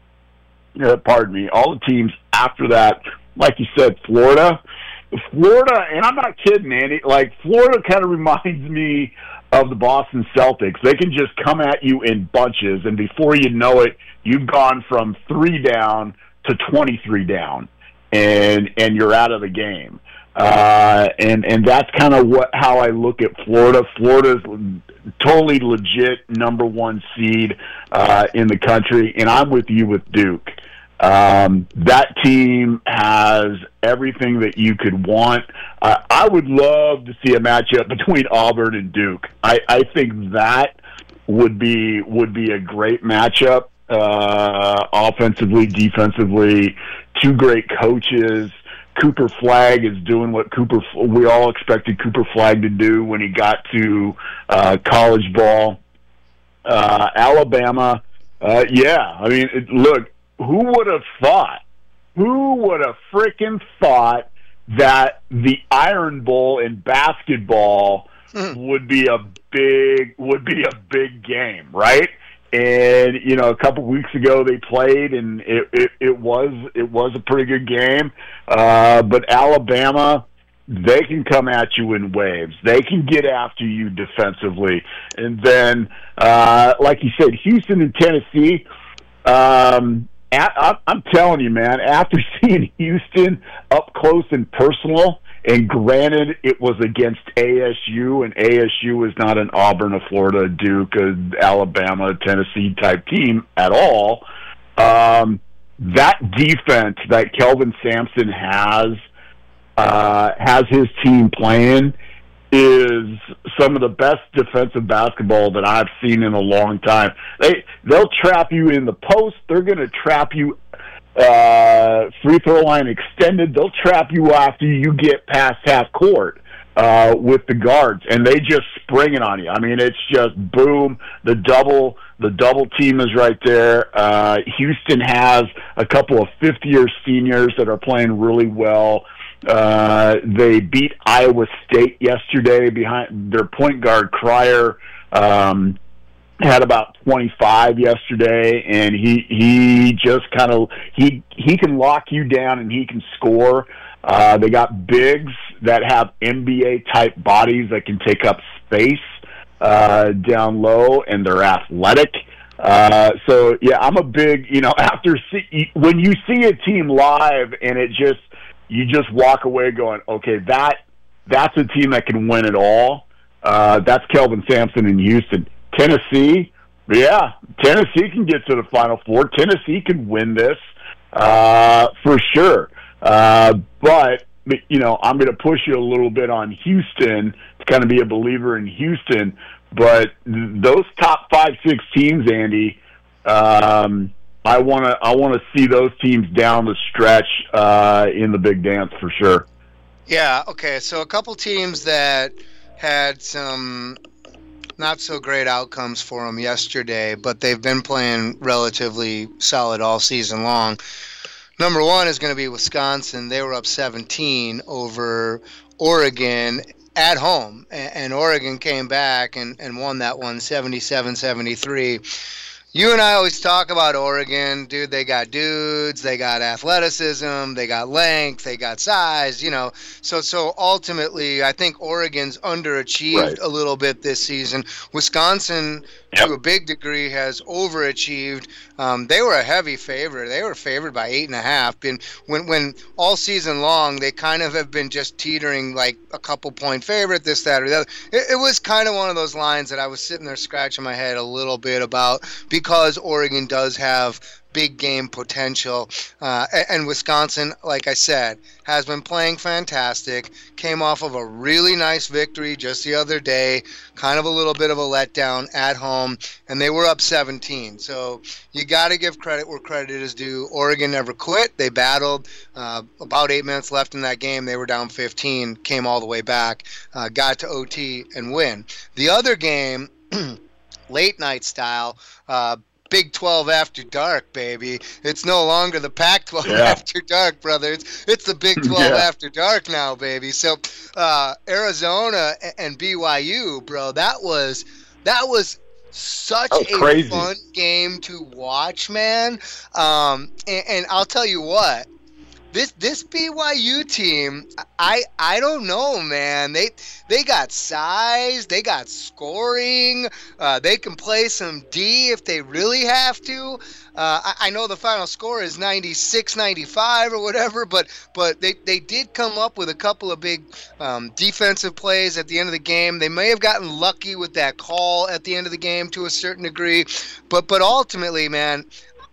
uh, pardon me, all the teams after that. Like you said, Florida, Florida, and I'm not kidding, Andy. Like Florida, kind of reminds me of the Boston Celtics. They can just come at you in bunches, and before you know it, you've gone from three down to twenty-three down, and and you're out of the game. Uh, and and that's kind of what how I look at Florida. Florida's totally legit number one seed uh, in the country, and I'm with you with Duke. Um, that team has everything that you could want. Uh, I would love to see a matchup between Auburn and Duke. I, I think that would be would be a great matchup, uh, offensively, defensively. Two great coaches. Cooper Flagg is doing what Cooper we all expected Cooper Flagg to do when he got to uh, college ball. Uh, Alabama, uh, yeah. I mean, it, look. Who would have thought? Who would have freaking thought that the Iron Bowl in basketball mm. would be a big would be a big game, right? And you know, a couple weeks ago they played, and it it, it was it was a pretty good game. Uh, but Alabama, they can come at you in waves. They can get after you defensively, and then, uh, like you said, Houston and Tennessee. Um, I'm telling you, man, after seeing Houston up close and personal, and granted it was against A S U, and A S U is not an Auburn, a Florida, a Duke, a Alabama, Tennessee type team at all, um, that defense that Kelvin Sampson has, uh, has his team playing is some of the best defensive basketball that I've seen in a long time. They they'll trap you in the post. They're going to trap you uh, free throw line extended. They'll trap you after you get past half court uh, with the guards, and they just spring it on you. I mean, it's just boom. The double the double team is right there. Uh, Houston has a couple of fifth-year seniors that are playing really well. Uh, they beat Iowa State yesterday. Behind their point guard Cryer um, had about twenty-five yesterday, and he he just kind of he he can lock you down and he can score. Uh, they got bigs that have N B A type bodies that can take up space uh, down low, and they're athletic. Uh, so yeah, I'm a big you know after see, when you see a team live and it just you just walk away going, okay, that that's a team that can win it all. Uh, that's Kelvin Sampson in Houston. Tennessee, yeah, Tennessee can get to the Final Four. Tennessee can win this uh, for sure. Uh, but, you know, I'm going to push you a little bit on Houston to kind of be a believer in Houston. But those top five, six teams, Andy, um, I want to I want to see those teams down the stretch uh, in the big dance for sure. Yeah, okay. So a couple teams that had some not so great outcomes for them yesterday, but they've been playing relatively solid all season long. Number one is going to be Wisconsin. They were up seventeen over Oregon at home, and Oregon came back and, and won that one seventy-seven seventy-three. You and I always talk about Oregon, dude. They got dudes, they got athleticism, they got length, they got size, you know. So so ultimately, I think Oregon's underachieved right. a little bit this season. Wisconsin, yep. to a big degree, has overachieved. Um, they were a heavy favorite. They were favored by eight and a half. Been when when all season long they kind of have been just teetering like a couple point favorite, this, that, or the other. It, it was kind of one of those lines that I was sitting there scratching my head a little bit about. Because Oregon does have big game potential. Uh, and, and Wisconsin, like I said, has been playing fantastic. Came off of a really nice victory just the other day. Kind of a little bit of a letdown at home. And they were up seventeen. So you got to give credit where credit is due. Oregon never quit. They battled. Uh, about eight minutes left in that game. They were down fifteen. Came all the way back. Uh, got to O T and win. The other game... late night style, uh, Big twelve after dark, baby. It's no longer the Pac twelve yeah. after dark, brother. It's, it's the Big twelve yeah. after dark now, baby. So uh, Arizona and B Y U, bro, that was that was such that was a crazy. fun game to watch, man. Um, and, and I'll tell you what. This this B Y U team, I I don't know, man. They they got size, they got scoring, uh, they can play some D if they really have to. Uh, I, I know the final score is ninety-six ninety-five or whatever, but but they, they did come up with a couple of big um, defensive plays at the end of the game. They may have gotten lucky with that call at the end of the game to a certain degree, but but ultimately, man,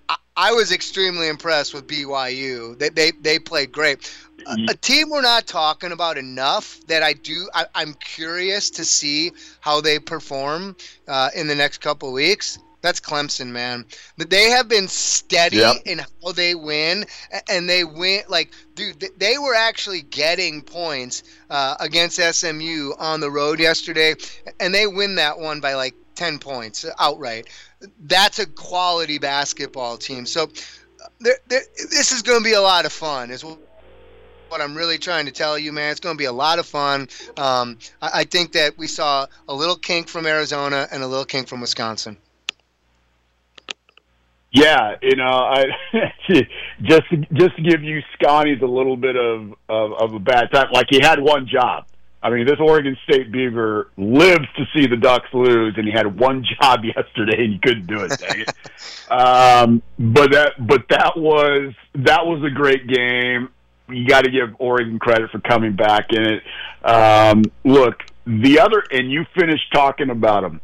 I was extremely impressed with B Y U. They they, they played great. A, a team we're not talking about enough that I do. I, I'm curious to see how they perform uh, in the next couple of weeks. That's Clemson, man. They have been steady yep. in how they win, and they win like, dude. They were actually getting points uh, against S M U on the road yesterday, and they win that one by like ten points outright. That's a quality basketball team. So they're, they're, this is going to be a lot of fun is what I'm really trying to tell you, man. It's going to be a lot of fun. Um, I, I think that we saw a little kink from Arizona and a little kink from Wisconsin. Yeah, you know, I just just to give you Scotty's a little bit of, of, of a bad time. Like, he had one job. I mean, this Oregon State Beaver lives to see the Ducks lose, and he had one job yesterday, and he couldn't do it. Dang it. Um, but that, but that was that was a great game. You got to give Oregon credit for coming back in it. Um, look, the other, and you finished talking about them.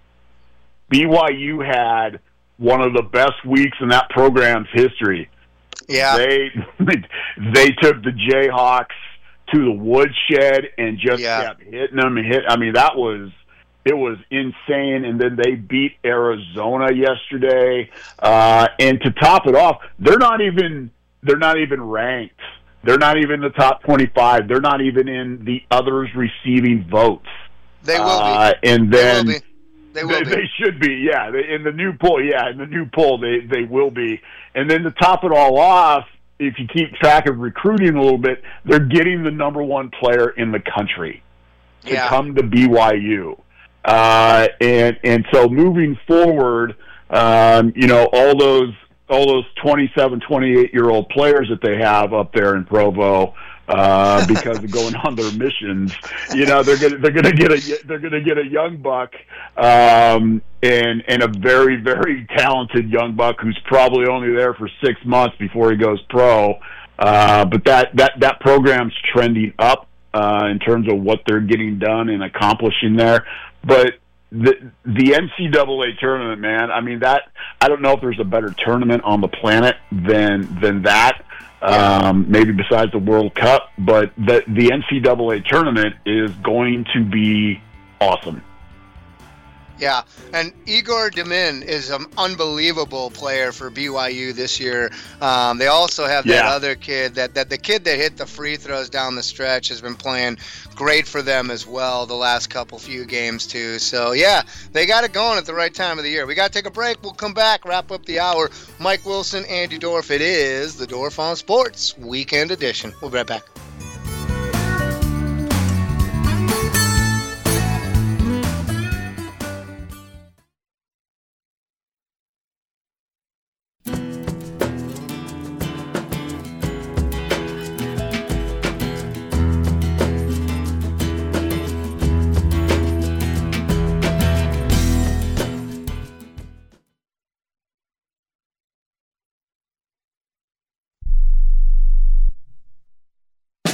B Y U had one of the best weeks in that program's history. Yeah, they they took the Jayhawks to the woodshed and just yeah. kept hitting them and hit. I mean, that was it was insane. And then they beat Arizona yesterday. Uh, and to top it off, they're not even they're not even ranked. They're not even in the top twenty-five. They're not even in the others receiving votes. They will uh, be. And then they will be. They, will they, be. they should be. Yeah, they, in the new poll. Yeah, in the new poll, they they will be. And then to top it all off, if you keep track of recruiting a little bit, they're getting the number one player in the country to yeah. come to B Y U. Uh, and and so moving forward, um, you know, all those all those twenty-seven, twenty-eight-year-old players that they have up there in Provo, uh, because of going on their missions, you know, they're gonna they're gonna get a they're gonna get a young buck, um, and and a very very talented young buck who's probably only there for six months before he goes pro. Uh, but that that that program's trending up uh, in terms of what they're getting done and accomplishing there. But the the N C double A tournament, man, I mean, that I don't know if there's a better tournament on the planet than than that. Um, maybe besides the World Cup, but the the N C double A tournament is going to be awesome. Yeah, and Igor Demin is an unbelievable player for B Y U this year. Um, they also have that yeah. other kid, that, that the kid that hit the free throws down the stretch has been playing great for them as well the last couple few games too. So, yeah, they got it going at the right time of the year. We got to take a break. We'll come back, wrap up the hour. Mike Wilson, Andy Dorf. It is the Dorf on Sports Weekend Edition. We'll be right back.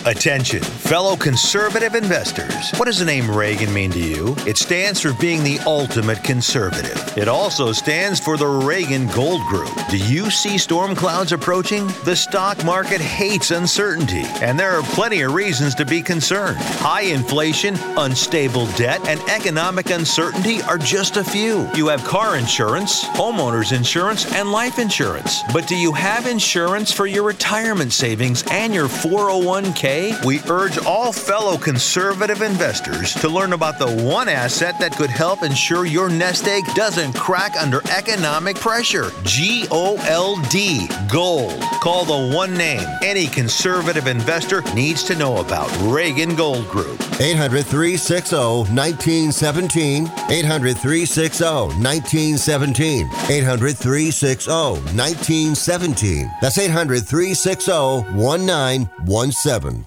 Attention, fellow conservative investors. What does the name Reagan mean to you? It stands for being the ultimate conservative. It also stands for the Reagan Gold Group. Do you see storm clouds approaching? The stock market hates uncertainty, and there are plenty of reasons to be concerned. High inflation, unstable debt, and economic uncertainty are just a few. You have car insurance, homeowners insurance, and life insurance. But do you have insurance for your retirement savings and your four oh one k? We urge all fellow conservative investors to learn about the one asset that could help ensure your nest egg doesn't crack under economic pressure. G O L D, gold. Call the one name any conservative investor needs to know about, Reagan Gold Group. eight hundred, three six zero, one nine one seven. eight hundred, three six zero, one nine one seven. eight hundred, three six zero, one nine one seven. That's eight hundred, three six zero, one nine one seven.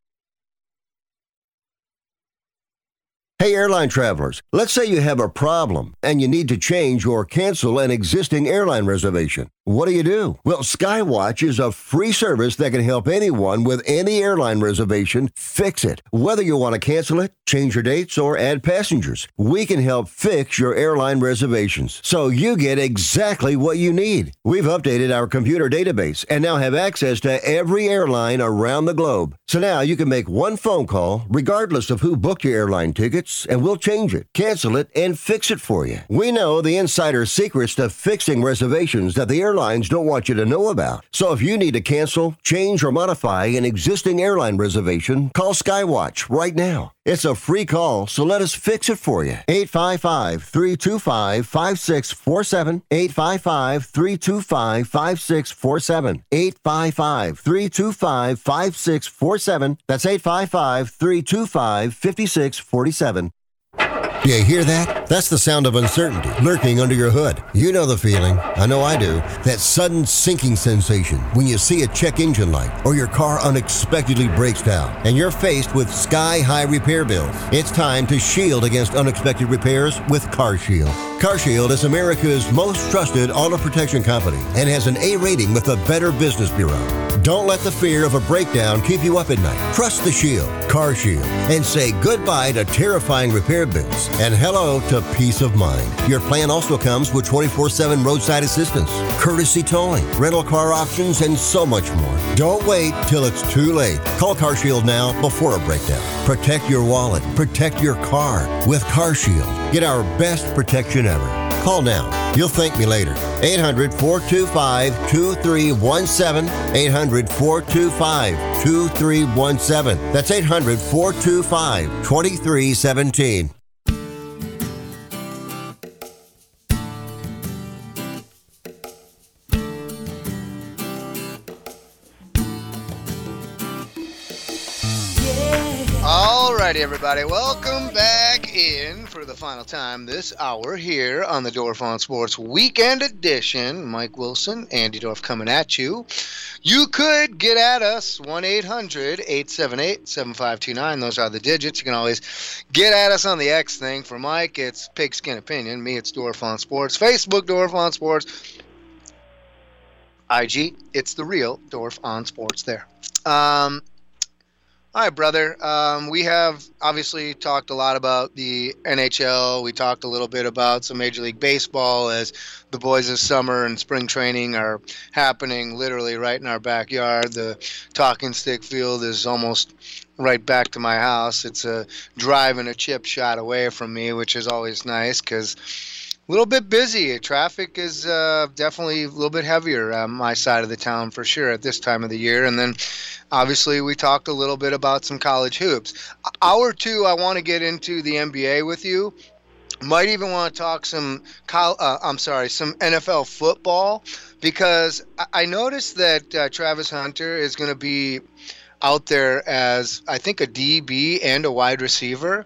Hey, airline travelers, let's say you have a problem and you need to change or cancel an existing airline reservation. What do you do? Well, Skywatch is a free service that can help anyone with any airline reservation fix it. Whether you want to cancel it, change your dates, or add passengers, we can help fix your airline reservations so you get exactly what you need. We've updated our computer database and now have access to every airline around the globe. So now you can make one phone call regardless of who booked your airline tickets, and we'll change it, cancel it, and fix it for you. We know the insider secrets to fixing reservations that the airlines don't want you to know about. So if you need to cancel, change, or modify an existing airline reservation, call Skywatch right now. It's a free call, so let us fix it for you. eight five five, three two five, five six four seven. eight five five, three two five, five six four seven. eight five five, three two five, five six four seven. That's eight five five, three two five, five six four seven. Do you hear that? That's the sound of uncertainty lurking under your hood. You know the feeling. I know I do. That sudden sinking sensation when you see a check engine light or your car unexpectedly breaks down and you're faced with sky-high repair bills. It's time to shield against unexpected repairs with CarShield. CarShield is America's most trusted auto protection company and has an A rating with the Better Business Bureau. Don't let the fear of a breakdown keep you up at night. Trust the Shield, CarShield, and say goodbye to terrifying repair bills and hello to peace of mind. Your plan also comes with twenty-four seven roadside assistance, courtesy towing, rental car options, and so much more. Don't wait till it's too late. Call CarShield now before a breakdown. Protect your wallet. Protect your car with CarShield. Get our best protection ever. Call now. You'll thank me later. eight hundred, four two five, two three one seven. eight hundred, four two five, two three one seven. That's eight hundred, four two five, two three one seven. Alrighty, everybody, welcome back in for the final time this hour here on the Dorf on Sports Weekend Edition. Mike Wilson, Andy Dorf coming at you. You could get at us, one eight hundred, eight seven eight, seven five two nine. Those are the digits. You can always get at us on the X thing. For Mike, it's Pigskin Opinion. Me, it's Dorf on Sports. Facebook, Dorf on Sports. I G, it's the real Dorf on Sports there. Um... All right, brother. Um, we have obviously talked a lot about the N H L. We talked a little bit about some Major League Baseball as the boys this summer and spring training are happening literally right in our backyard. The Talking Stick Field is almost right back to my house. It's a drive and a chip shot away from me, which is always nice because a little bit busy. Traffic is uh, definitely a little bit heavier on my side of the town for sure at this time of the year. And then obviously we talked a little bit about some college hoops. Hour two, I want to get into the N B A with you. Might even want to talk some, uh, I'm sorry, some N F L football because I noticed that uh, Travis Hunter is going to be out there as, I think, a D B and a wide receiver.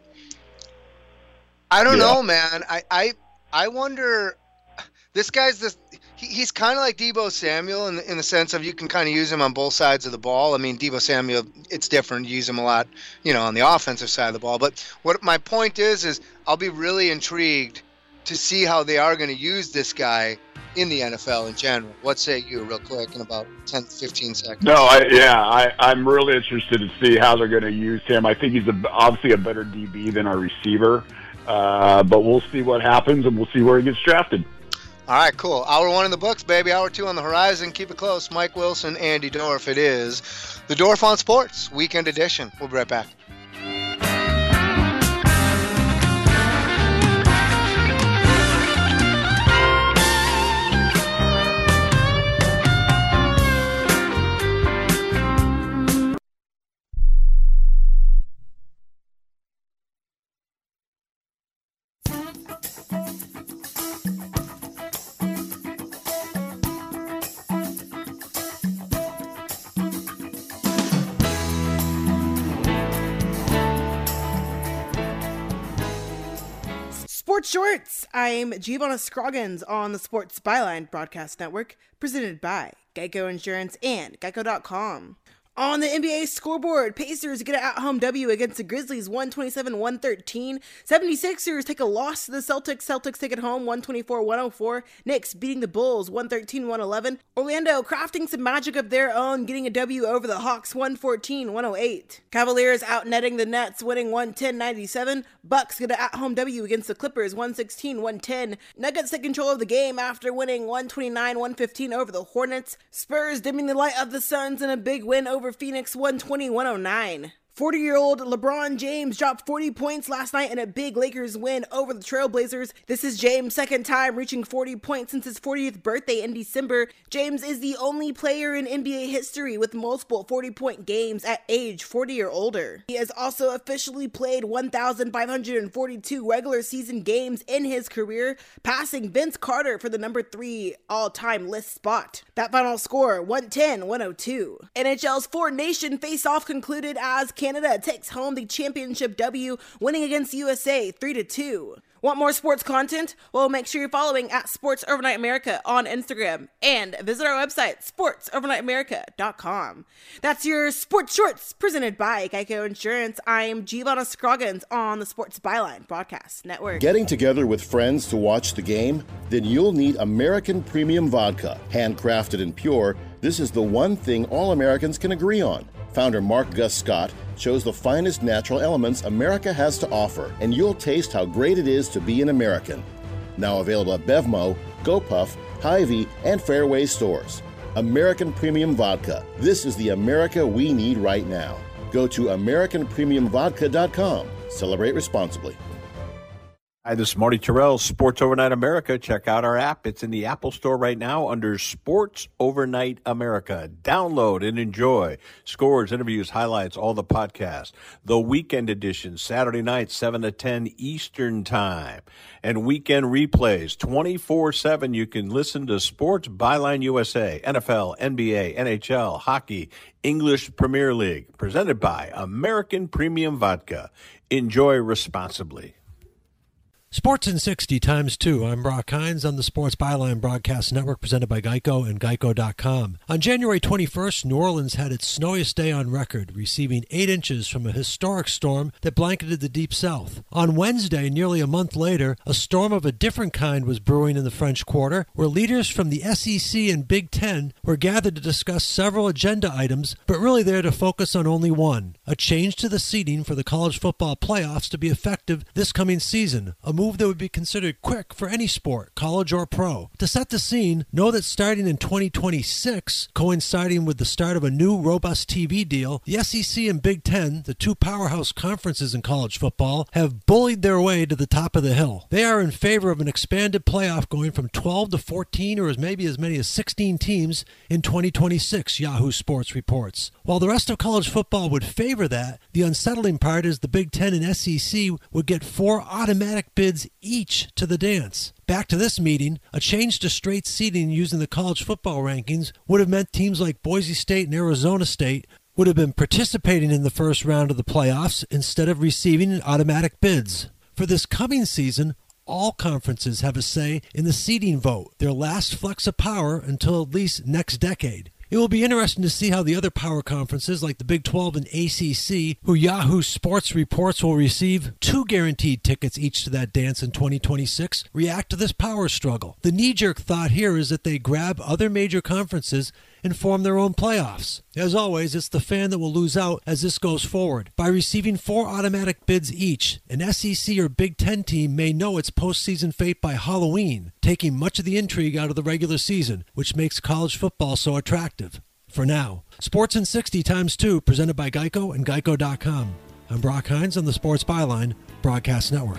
I don't yeah. know, man. I, I I wonder, this guy's this. He, he's kind of like Deebo Samuel in, in the sense of you can kind of use him on both sides of the ball. I mean, Deebo Samuel, it's different. You use him a lot, you know, on the offensive side of the ball. But what my point is, is I'll be really intrigued to see how they are going to use this guy in the N F L in general. What say you, real quick, in about ten, fifteen seconds? No, I, yeah, I, I'm really interested to see how they're going to use him. I think he's a, obviously a better D B than our receiver, uh, but we'll see what happens, and we'll see where he gets drafted. All right, cool. Hour one in the books, baby. Hour two on the horizon. Keep it close. Mike Wilson, Andy Dorf. It is the Dorf on Sports Weekend Edition. We'll be right back. Sports Shorts. I'm Giovanna Scroggins on the Sports Byline Broadcast Network, presented by Geico Insurance and Geico dot com. On the N B A scoreboard, Pacers get an at-home W against the Grizzlies, one twenty-seven to one thirteen. seventy-sixers take a loss to the Celtics. Celtics take it home, one twenty-four to one oh four. Knicks beating the Bulls, one thirteen to one eleven. Orlando crafting some magic of their own, getting a W over the Hawks, one fourteen to one oh eight. Cavaliers out-netting the Nets, winning one ten to ninety-seven. Bucks get an at-home W against the Clippers, one sixteen to one ten. Nuggets take control of the game after winning one twenty-nine to one fifteen over the Hornets. Spurs dimming the light of the Suns in a big win over Phoenix, one twenty to one oh nine. forty-year-old LeBron James dropped forty points last night in a big Lakers win over the Trailblazers. This is James' second time reaching forty points since his fortieth birthday in December. James is the only player in N B A history with multiple forty-point games at age forty or older. He has also officially played one thousand five hundred forty-two regular season games in his career, passing Vince Carter for the number three all-time list spot. That final score, one ten to one oh two. N H L's Four Nation face-off concluded as Canada takes home the championship W, winning against U S A three to two. Want more sports content? Well, make sure you're following at Sports Overnight America on Instagram and visit our website, sports overnight america dot com. That's your Sports Shorts presented by Geico Insurance. I'm Giovanna Scroggins on the Sports Byline Broadcast Network. Getting together with friends to watch the game? Then you'll need American Premium Vodka. Handcrafted and pure, this is the one thing all Americans can agree on. Founder Mark Gus Scott chose the finest natural elements America has to offer, and you'll taste how great it is to be an American. Now available at Bevmo, GoPuff, Hy-Vee, and Fairway stores. American Premium Vodka. This is the America we need right now. Go to american premium vodka dot com. Celebrate responsibly. Hi, this is Marty Terrell, Sports Overnight America. Check out our app. It's in the Apple Store right now under Sports Overnight America. Download and enjoy. Scores, interviews, highlights, all the podcasts. The weekend edition, Saturday night, seven to ten Eastern Time. And weekend replays, twenty-four seven. You can listen to Sports Byline U S A, N F L, N B A, N H L, hockey, English Premier League. Presented by American Premium Vodka. Enjoy responsibly. Sports in sixty times two. I'm Brock Hines on the Sports Byline Broadcast Network, presented by Geico and Geico dot com. On January twenty-first, New Orleans had its snowiest day on record, receiving eight inches from a historic storm that blanketed the Deep South. On Wednesday, nearly a month later, a storm of a different kind was brewing in the French Quarter, where leaders from the S E C and Big Ten were gathered to discuss several agenda items, but really there to focus on only one: a change to the seeding for the college football playoffs to be effective this coming season, a move that would be considered quick for any sport, college or pro. To set the scene, know that starting in twenty twenty-six, coinciding with the start of a new robust T V deal, the S E C and Big Ten, the two powerhouse conferences in college football, have bullied their way to the top of the hill. They are in favor of an expanded playoff going from twelve to fourteen or as maybe as many as sixteen teams in twenty twenty-six, Yahoo Sports reports. While the rest of college football would favor that, the unsettling part is the Big Ten and S E C would get four automatic bids each to the dance. Back to this meeting, a change to straight seeding using the college football rankings would have meant teams like Boise State and Arizona State would have been participating in the first round of the playoffs instead of receiving automatic bids. For this coming season, all conferences have a say in the seeding vote, their last flex of power until at least next decade. It will be interesting to see how the other power conferences like the Big twelve and A C C, who Yahoo Sports reports will receive two guaranteed tickets each to that dance in twenty twenty-six, react to this power struggle. The knee-jerk thought here is that they grab other major conferences and form their own playoffs. As always, it's the fan that will lose out as this goes forward. By receiving four automatic bids each, an S E C or Big Ten team may know its postseason fate by Halloween, taking much of the intrigue out of the regular season, which makes college football so attractive. For now, Sports in sixty times two, presented by Geico and Geico dot com. I'm Brock Hines on the Sports Byline Broadcast Network.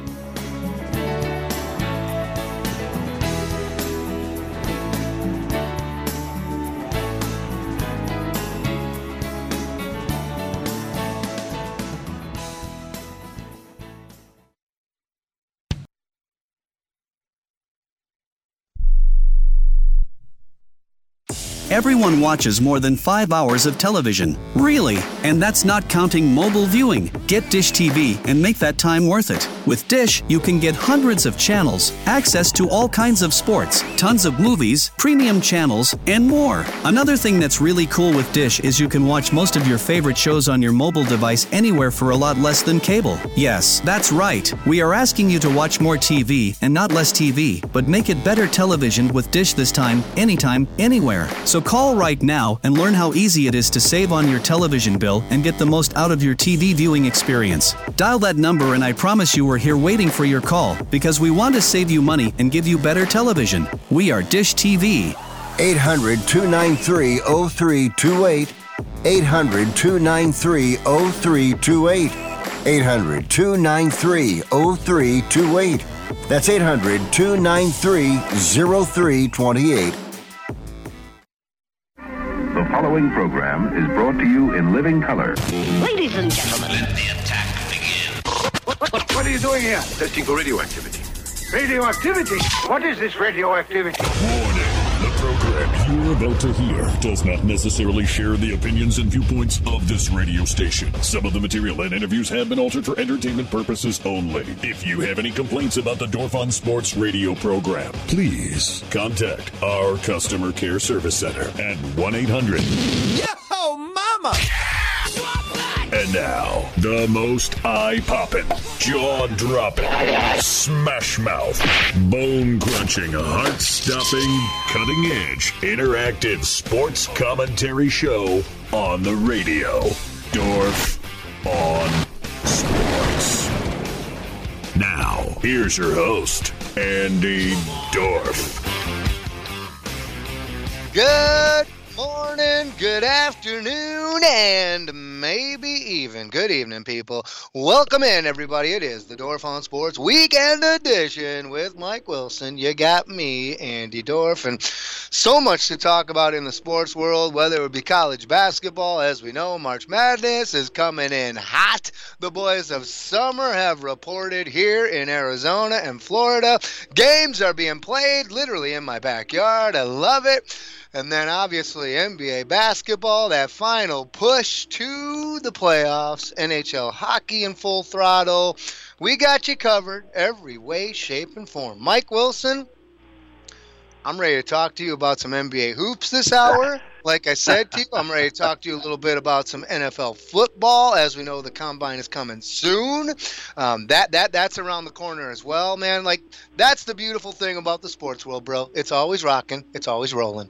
Everyone watches more than five hours of television. Really? And that's not counting mobile viewing. Get Dish T V and make that time worth it. With Dish, you can get hundreds of channels, access to all kinds of sports, tons of movies, premium channels, and more. Another thing that's really cool with Dish is you can watch most of your favorite shows on your mobile device anywhere for a lot less than cable. Yes, that's right. We are asking you to watch more T V and not less T V, but make it better television with Dish this time, anytime, anywhere. So call right now and learn how easy it is to save on your television bill and get the most out of your T V viewing experience. Dial that number and I promise you we're here waiting for your call because we want to save you money and give you better television. We are Dish T V. eight hundred, two nine three, oh three two eight. eight hundred, two nine three, oh three two eight. eight hundred, two nine three, oh three two eight. That's eight hundred, two nine three, oh three two eight. The following program is brought to you in living color. Ladies and gentlemen, let the attack begin. What, what, what are you doing here? Testing for radioactivity. Radioactivity? What is this radioactivity? Warning. The program you're about to hear does not necessarily share the opinions and viewpoints of this radio station. Some of the material and interviews have been altered for entertainment purposes only. If you have any complaints about the Dorf on Sports radio program, please contact our customer care service center at one eight hundred. Yo, mama! And now, the most eye-popping, jaw-dropping, smash-mouth, bone-crunching, heart-stopping, cutting-edge, interactive sports commentary show on the radio. Dorf on Sports. Now, here's your host, Andy Dorf. Good morning, good afternoon, and maybe even good evening, people. Welcome in, everybody. It is the Dorf on Sports Weekend Edition with Mike Wilson. You got me, Andy Dorf, and so much to talk about in the sports world, whether it would be college basketball. As we know, March Madness is coming in hot. The boys of summer have reported here in Arizona and Florida. Games are being played literally in my backyard. I love it. And then, obviously, N B A basketball, that final push to the playoffs, N H L hockey in full throttle. We got you covered every way, shape, and form. Mike Wilson, I'm ready to talk to you about some N B A hoops this hour. Like I said to you, I'm ready to talk to you a little bit about some N F L football. As we know, the Combine is coming soon. Um, that that That's around the corner as well, man. Like, that's the beautiful thing about the sports world, bro. It's always rocking. It's always rolling.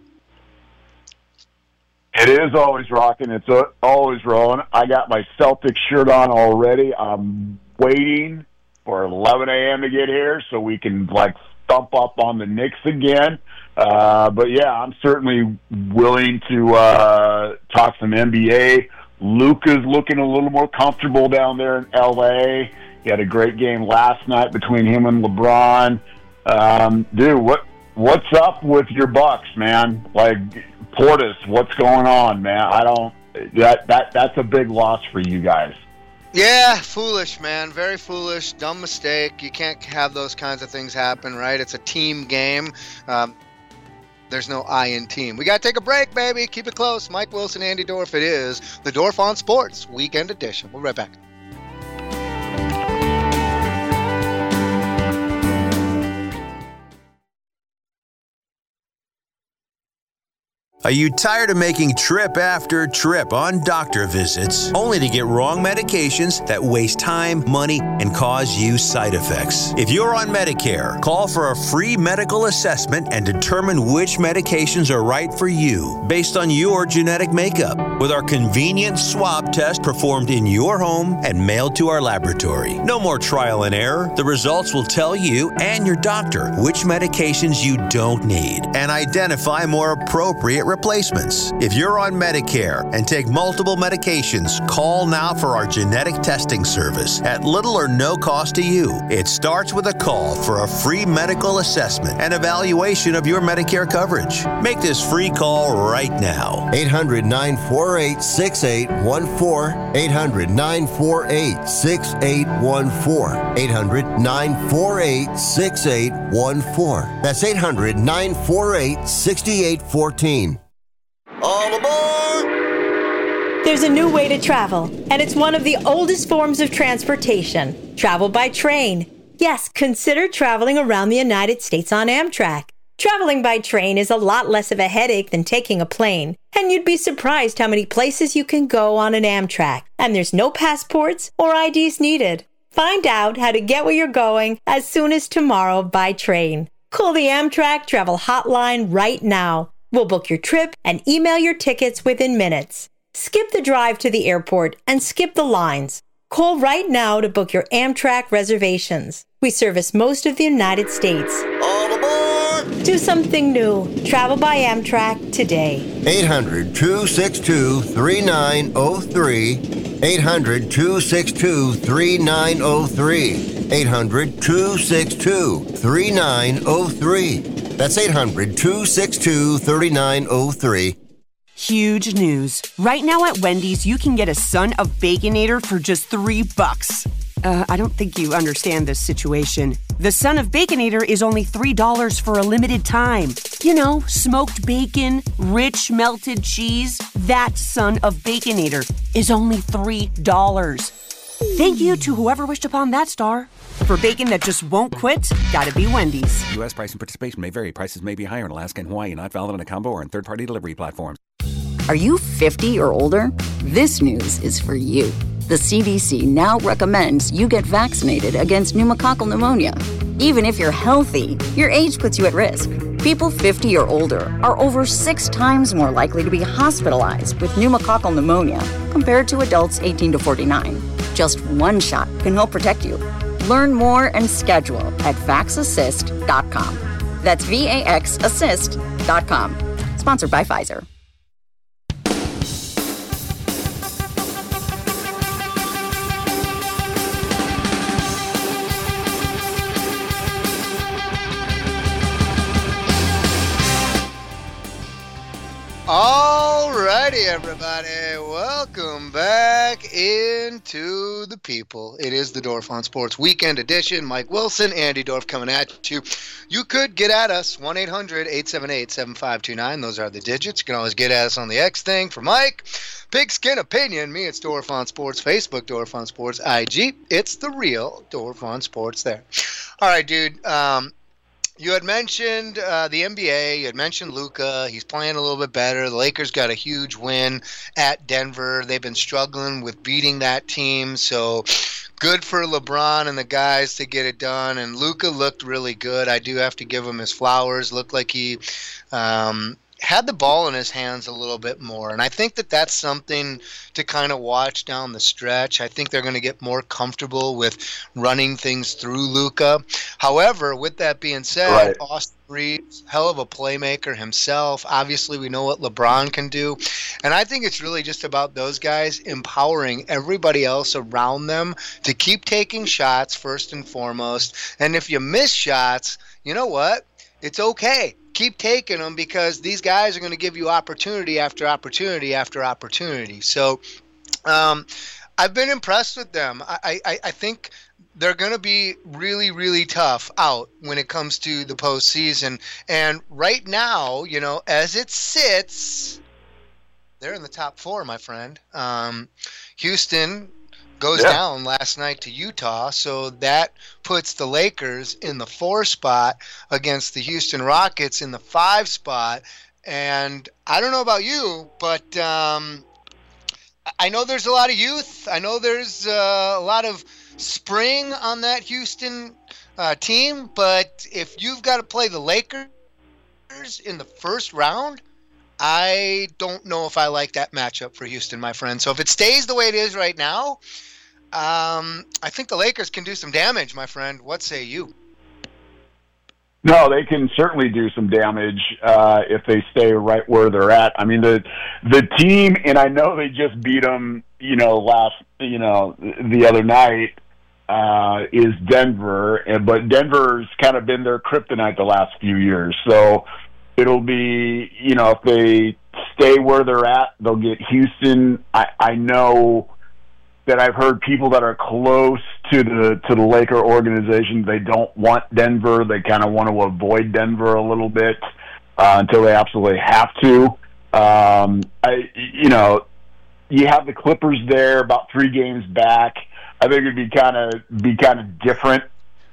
It is always rocking. It's uh, always rolling. I got my Celtics shirt on already. I'm waiting for eleven a.m. to get here so we can, like, thump up on the Knicks again. Uh, but, yeah, I'm certainly willing to uh, talk some N B A. Luka's looking a little more comfortable down there in L A. He had a great game last night between him and LeBron. Um, dude, what what's up with your Bucks, man? Like, Portis, what's going on, man? I don't. That that that's a big loss for you guys. Yeah, foolish, man. Very foolish. Dumb mistake. You can't have those kinds of things happen, right? It's a team game. Um, there's no I in team. We got to take a break, baby. Keep it close. Mike Wilson, Andy Dorf. It is the Dorf on Sports Weekend Edition. We'll be right back. Are you tired of making trip after trip on doctor visits only to get wrong medications that waste time, money, and cause you side effects? If you're on Medicare, call for a free medical assessment and determine which medications are right for you based on your genetic makeup with our convenient swab test performed in your home and mailed to our laboratory. No more trial and error. The results will tell you and your doctor which medications you don't need and identify more appropriate replacements. If you're on Medicare and take multiple medications, call now for our genetic testing service at little or no cost to you. It starts with a call for a free medical assessment and evaluation of your Medicare coverage. Make this free call right now. eight hundred, nine four eight, six eight one four. eight hundred, nine four eight, six eight one four. eight hundred, nine four eight, six eight one four. That's eight hundred, nine four eight, six eight one four. All aboard! There's a new way to travel, and it's one of the oldest forms of transportation. Travel by train. Yes, consider traveling around the United States on Amtrak. Traveling by train is a lot less of a headache than taking a plane, and you'd be surprised how many places you can go on an Amtrak, and there's no passports or I Ds needed. Find out how to get where you're going as soon as tomorrow by train. Call the Amtrak Travel Hotline right now. We'll book your trip and email your tickets within minutes. Skip the drive to the airport and skip the lines. Call right now to book your Amtrak reservations. We service most of the United States. All aboard! Do something new. Travel by Amtrak today. eight hundred, two six two, three nine zero three. eight hundred, two six two, three nine zero three. eight hundred, two six two, three nine zero three. That's eight hundred, two six two, three nine zero three. Huge news. Right now at Wendy's, you can get a Son of Baconator for just three bucks. Uh, I don't think you understand this situation. The Son of Baconator is only three dollars for a limited time. You know, smoked bacon, rich melted cheese. That Son of Baconator is only three dollars. Thank you to whoever wished upon that star. For bacon that just won't quit, gotta be Wendy's. U S price and participation may vary. Prices may be higher in Alaska and Hawaii, not valid on a combo or on third-party delivery platforms. Are you fifty or older? This news is for you. The C D C now recommends you get vaccinated against pneumococcal pneumonia. Even if you're healthy, your age puts you at risk. People fifty or older are over six times more likely to be hospitalized with pneumococcal pneumonia compared to adults eighteen to forty-nine. Just one shot can help protect you. Learn more and schedule at vax assist dot com. That's V A X assist dot com. Sponsored by Pfizer. Alrighty, everybody. Welcome back into the people. It is the Dorf on Sports Weekend Edition. Mike Wilson, Andy Dorf coming at you. You could get at us, one eight hundred, eight seven eight, seven five two nine. Those are the digits. You can always get at us on the X thing. For Mike, Pigskin Opinion. Me, it's Dorf on Sports. Facebook, Dorf on Sports. I G, it's the real Dorf on Sports there. All right, dude. Um... You had mentioned uh, the N B A. You had mentioned Luka. He's playing a little bit better. The Lakers got a huge win at Denver. They've been struggling with beating that team. So good for LeBron and the guys to get it done. And Luka looked really good. I do have to give him his flowers. Looked like he um, had the ball in his hands a little bit more. And I think that that's something to kind of watch down the stretch. I think they're going to get more comfortable with running things through Luka. However, with that being said, right. Austin Reeves, hell of a playmaker himself. Obviously, we know what LeBron can do. And I think it's really just about those guys empowering everybody else around them to keep taking shots first and foremost. And if you miss shots, you know what? It's okay. Keep taking them because these guys are going to give you opportunity after opportunity after opportunity. So um, I've been impressed with them. I, I, I think they're going to be really, really tough out when it comes to the postseason. And right now, you know, as it sits, they're in the top four, my friend. Um, Houston goes yeah. down last night to Utah, so that puts the Lakers in the four spot against the Houston Rockets in the five spot. And I don't know about you, but um, I know there's a lot of youth. I know there's uh, a lot of spring on that Houston uh, team. But if you've got to play the Lakers in the first round, I don't know if I like that matchup for Houston, my friend. So if it stays the way it is right now, um, I think the Lakers can do some damage, my friend. What say you? No, they can certainly do some damage uh, if they stay right where they're at. I mean, the the team, and I know they just beat them, you know, last, you know, the other night, uh, is Denver, and but Denver's kind of been their kryptonite the last few years. So it'll be, you know, if they stay where they're at, they'll get Houston. I, I know that I've heard people that are close to the to the Laker organization, they don't want Denver. They kind of want to avoid Denver a little bit uh, until they absolutely have to. Um, I, you know, you have the Clippers there, about three games back. I think it'd be kind of be kind of different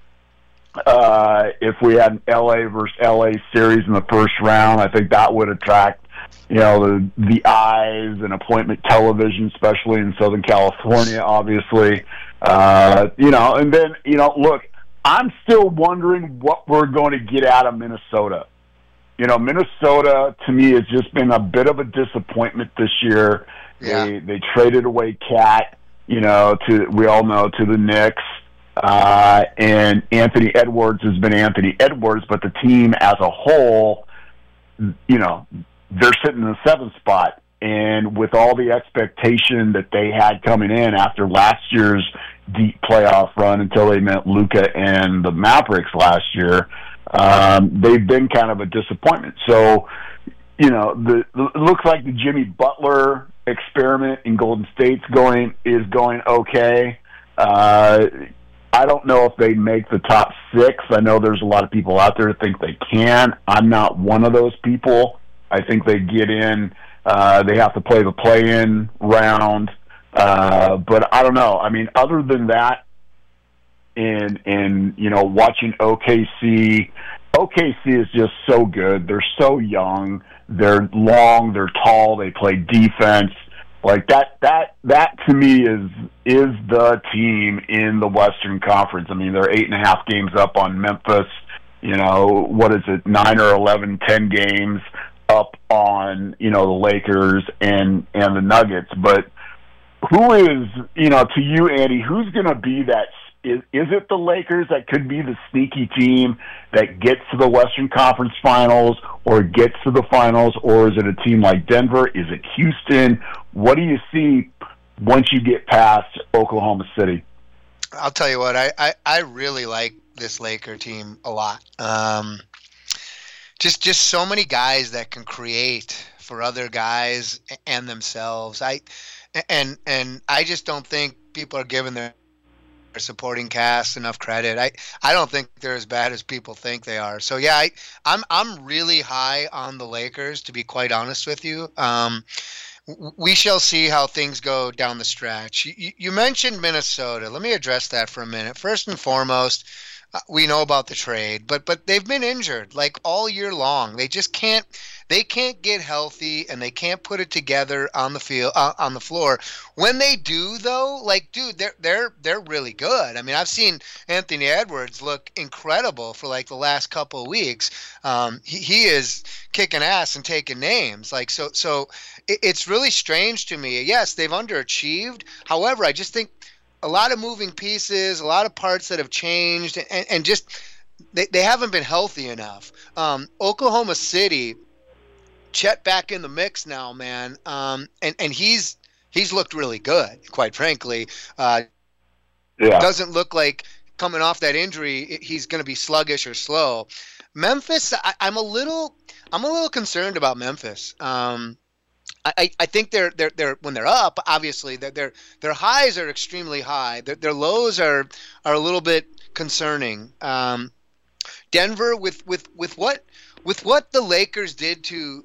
uh, if we had an L A versus L A series in the first round. I think that would attract, you know, the, the eyes and appointment television, especially in Southern California, obviously. Uh, you know, and then, you know, look, I'm still wondering what we're going to get out of Minnesota. You know, Minnesota, to me, has just been a bit of a disappointment this year. Yeah. They they traded away Cat, you know, to we all know, to the Knicks. Uh, and Anthony Edwards has been Anthony Edwards, but the team as a whole, you know, they're sitting in the seventh spot. And with all the expectation that they had coming in after last year's deep playoff run until they met Luka and the Mavericks last year, um, they've been kind of a disappointment. So, you know, the, it looks like the Jimmy Butler experiment in Golden State's going is going okay. Uh, I don't know if they make the top six. I know there's a lot of people out there that think they can. I'm not one of those people. I think they get in. Uh, they have to play the play-in round. Uh, but I don't know. I mean, other than that, and, and you know, watching O K C, O K C is just so good. They're so young. They're long. They're tall. They play defense. Like that, that, that to me is is the team in the Western Conference. I mean, they're eight and a half games up on Memphis. You know, what is it, nine or eleven, ten games up on, you know, the Lakers and and the Nuggets. But who is, you know, to you, Andy, who's going to be that? Is, is it the Lakers that could be the sneaky team that gets to the Western Conference Finals or gets to the finals, or is it a team like Denver? Is it Houston? What do you see once you get past Oklahoma City? I'll tell you what, I, I, I really like this Laker team a lot. Um, just just so many guys that can create for other guys and themselves. I and and I just don't think people are giving their supporting cast enough credit. I, I don't think they're as bad as people think they are. So yeah, I, I'm I'm really high on the Lakers, to be quite honest with you. Um, we shall see how things go down the stretch. You, you mentioned Minnesota. Let me address that for a minute. First and foremost, uh, we know about the trade, but but they've been injured like all year long. They just can't they can't get healthy, and they can't put it together on the field uh, on the floor. When they do, though, like dude, they're they're they're really good. I mean, I've seen Anthony Edwards look incredible for like the last couple of weeks. Um, he, he is kicking ass and taking names. Like so so, it, it's really strange to me. Yes, they've underachieved. However, I just think a lot of moving pieces, a lot of parts that have changed, and, and just they, they haven't been healthy enough. Um, Oklahoma City, Chet back in the mix now, man, um, and and he's he's looked really good, quite frankly. Uh, yeah. Doesn't look like coming off that injury he's going to be sluggish or slow. Memphis, I, I'm a little I'm a little concerned about Memphis. Um, I, I think they're they're they're when they're up, obviously their their their highs are extremely high. Their their lows are are a little bit concerning. Um, Denver with with with what with what the Lakers did to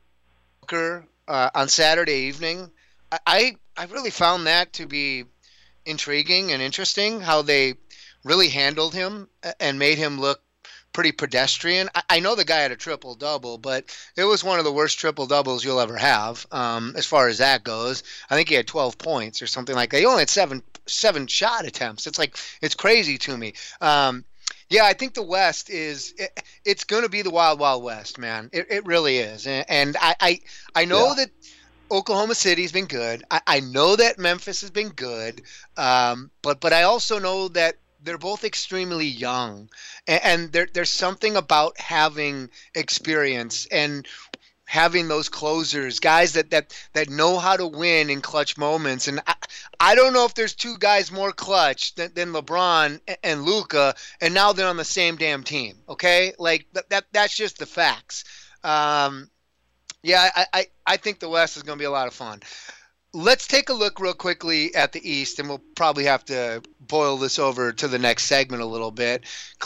Joker uh, on Saturday evening, I I really found that to be intriguing and interesting. How they really handled him and made him look pretty pedestrian. I, I know the guy had a triple double, but it was one of the worst triple doubles you'll ever have, um, as far as that goes. I think he had twelve points or something like that. He only had seven seven shot attempts. It's like it's crazy to me. Um, yeah, I think the West is it, it's going to be the wild, wild West, man. It it really is, and, and I, I I know yeah. that Oklahoma City's been good. I, I know that Memphis has been good, um, but but I also know that they're both extremely young, and, and there, there's something about having experience and having those closers, guys that, that, that know how to win in clutch moments. And I, I don't know if there's two guys more clutch than, than LeBron and, and Luka, and now they're on the same damn team. Okay, like that, that that's just the facts. Um, yeah, I, I, I think the West is going to be a lot of fun. Let's take a look real quickly at the East, and we'll probably have to boil this over to the next segment a little bit.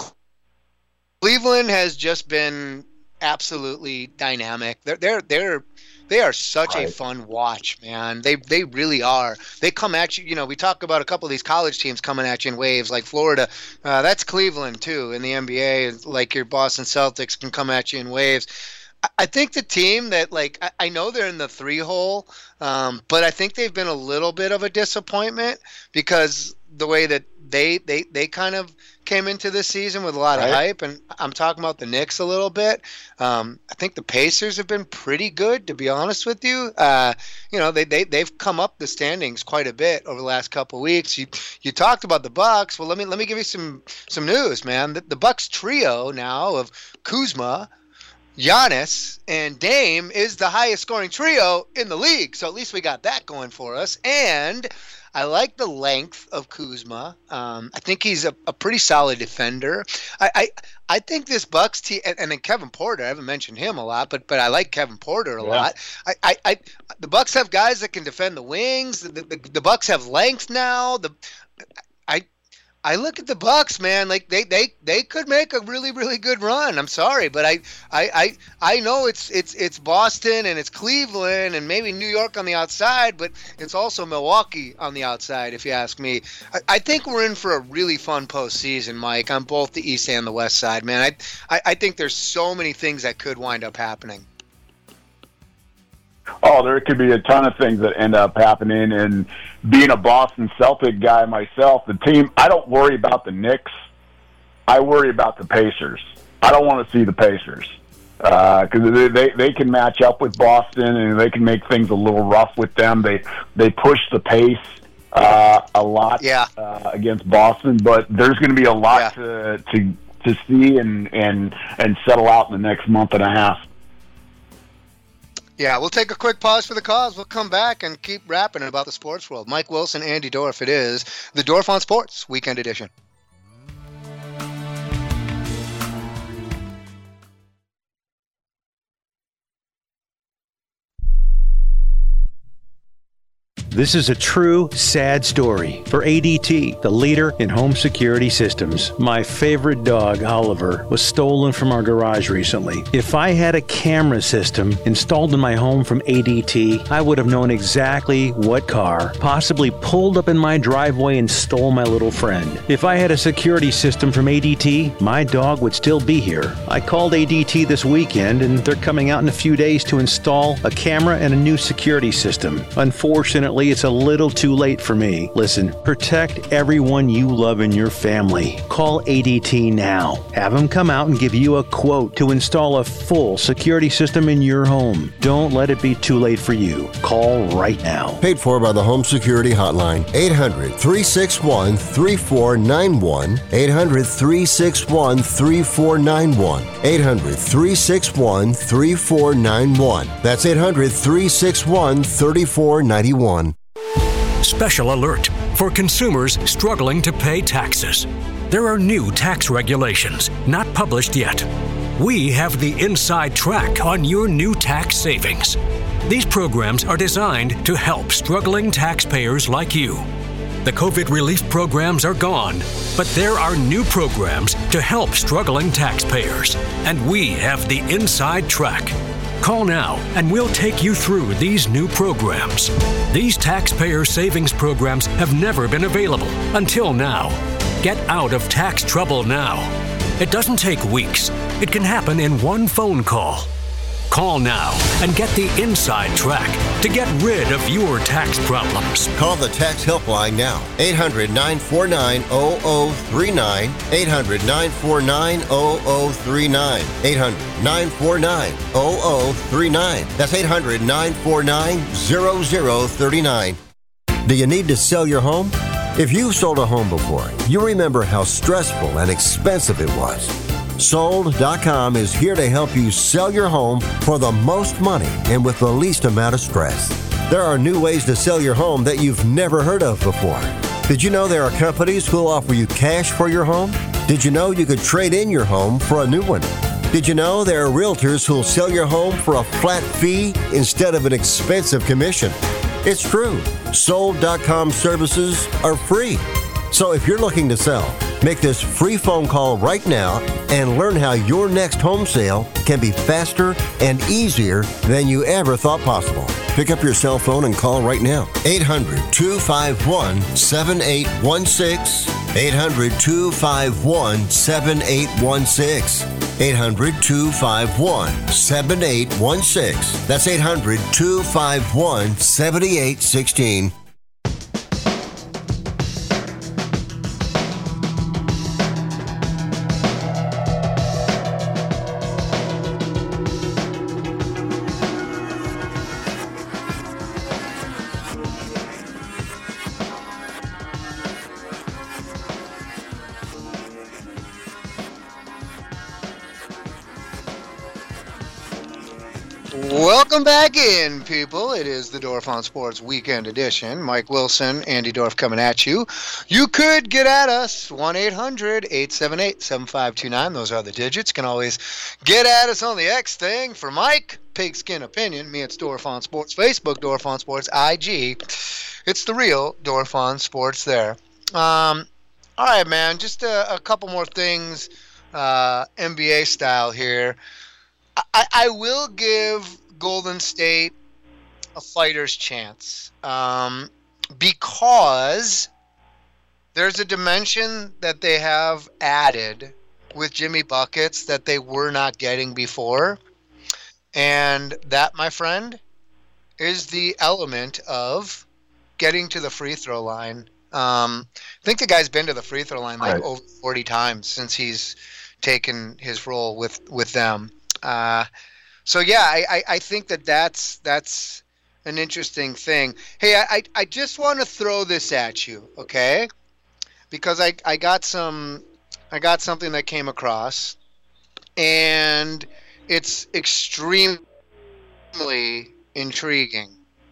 Cleveland has just been absolutely dynamic. They're they're they're they are such right. a fun watch, man. They they really are. They come at you. You know, we talk about a couple of these college teams coming at you in waves, like Florida. Uh, that's Cleveland too in the N B A. Like your Boston Celtics can come at you in waves. I think the team that, like, I, I know they're in the three hole, um, but I think they've been a little bit of a disappointment because the way that they they, they kind of came into this season with a lot right. of hype. And I'm talking about the Knicks a little bit. Um, I think the Pacers have been pretty good, to be honest with you. Uh, you know, they, they, they've come up the standings quite a bit over the last couple of weeks. You you talked about the Bucks. Well, let me let me give you some, some news, man. The, the Bucks trio now of Kuzma, Giannis, and Dame is the highest scoring trio in the league. So at least we got that going for us. And I like the length of Kuzma. Um, I think he's a, a pretty solid defender. I, I I think this Bucks team, and, and then Kevin Porter, I haven't mentioned him a lot, but but I like Kevin Porter a yeah. lot. I, I, I the Bucks have guys that can defend the wings. The, the, the Bucks have length now. The I I look at the Bucks, man, like they, they, they could make a really, really good run. I'm sorry, but I, I, I, I know it's it's it's Boston and it's Cleveland and maybe New York on the outside, but it's also Milwaukee on the outside, if you ask me. I, I think we're in for a really fun postseason, Mike, on both the East and the West side, man. I, I, I think there's so many things that could wind up happening. Oh, there could be a ton of things that end up happening. And being a Boston Celtic guy myself, the team, I don't worry about the Knicks. I worry about the Pacers. I don't want to see the Pacers because uh, they, they they can match up with Boston and they can make things a little rough with them. They they push the pace uh, a lot yeah. uh, against Boston, but there's going to be a lot yeah. to to to see and and and settle out in the next month and a half. Yeah, we'll take a quick pause for the cause. We'll come back and keep rapping about the sports world. Mike Wilson, Andy Dorff, it is the Dorff on Sports Weekend Edition. This is a true, sad story for A D T, the leader in home security systems. My favorite dog, Oliver, was stolen from our garage recently. If I had a camera system installed in my home from A D T, I would have known exactly what car possibly pulled up in my driveway and stole my little friend. If I had a security system from A D T, my dog would still be here. I called A D T this weekend, and they're coming out in a few days to install a camera and a new security system. Unfortunately, it's a little too late for me. Listen, protect everyone you love in your family. Call A D T now. Have them come out and give you a quote to install a full security system in your home. Don't let it be too late for you. Call right now. Paid for by the Home Security Hotline. eight hundred, three six one, three four nine one. eight hundred, three six one, three four nine one. eight hundred, three six one, three four nine one. That's eight hundred, three six one, three four nine one. Special alert for consumers struggling to pay taxes. There are new tax regulations, not published yet. We have the inside track on your new tax savings. These programs are designed to help struggling taxpayers like you. The COVID relief programs are gone, but there are new programs to help struggling taxpayers, and we have the inside track. Call now and we'll take you through these new programs. These taxpayer savings programs have never been available until now. Get out of tax trouble now. It doesn't take weeks. It can happen in one phone call. Call now and get the inside track to get rid of your tax problems. Call the tax helpline now. eight hundred, nine four nine, zero zero three nine. eight hundred, nine four nine, zero zero three nine. eight hundred, nine four nine, zero zero three nine. That's eight hundred, nine four nine, zero zero three nine. Do you need to sell your home? If you've sold a home before, you remember how stressful and expensive it was. Sold dot com is here to help you sell your home for the most money and with the least amount of stress. There are new ways to sell your home that you've never heard of before. Did you know there are companies who'll offer you cash for your home? Did you know you could trade in your home for a new one? Did you know there are realtors who'll sell your home for a flat fee instead of an expensive commission? It's true. Sold dot com services are free. So if you're looking to sell, make this free phone call right now and learn how your next home sale can be faster and easier than you ever thought possible. Pick up your cell phone and call right now. eight hundred, two five one, seven eight one six. eight hundred, two five one, seven eight one six. eight hundred, two five one, seven eight one six. That's eight hundred, two five one, seven eight one six. Welcome back in, people. It is the Dorf on Sports Weekend Edition. Mike Wilson, Andy Dorf coming at you. You could get at us, one eight hundred, eight seven eight, seven five two nine. Those are the digits. You can always get at us on the X thing. For Mike, Pigskin Opinion. Me, it's Dorf on Sports. Facebook, Dorf on Sports. I G, it's the real Dorf on Sports there. Um, all right, man, just a, a couple more things uh, N B A style here. I, I will give Golden State a fighter's chance um, because there's a dimension that they have added with Jimmy Buckets that they were not getting before. And that, my friend, is the element of getting to the free throw line. Um, I think the guy's been to the free throw line like right. over forty times since he's taken his role with, with them. Uh, so yeah, I, I, I think that that's that's an interesting thing. Hey, I, I just want to throw this at you, okay? Because I, I got some I got something that came across, and it's extremely intriguing.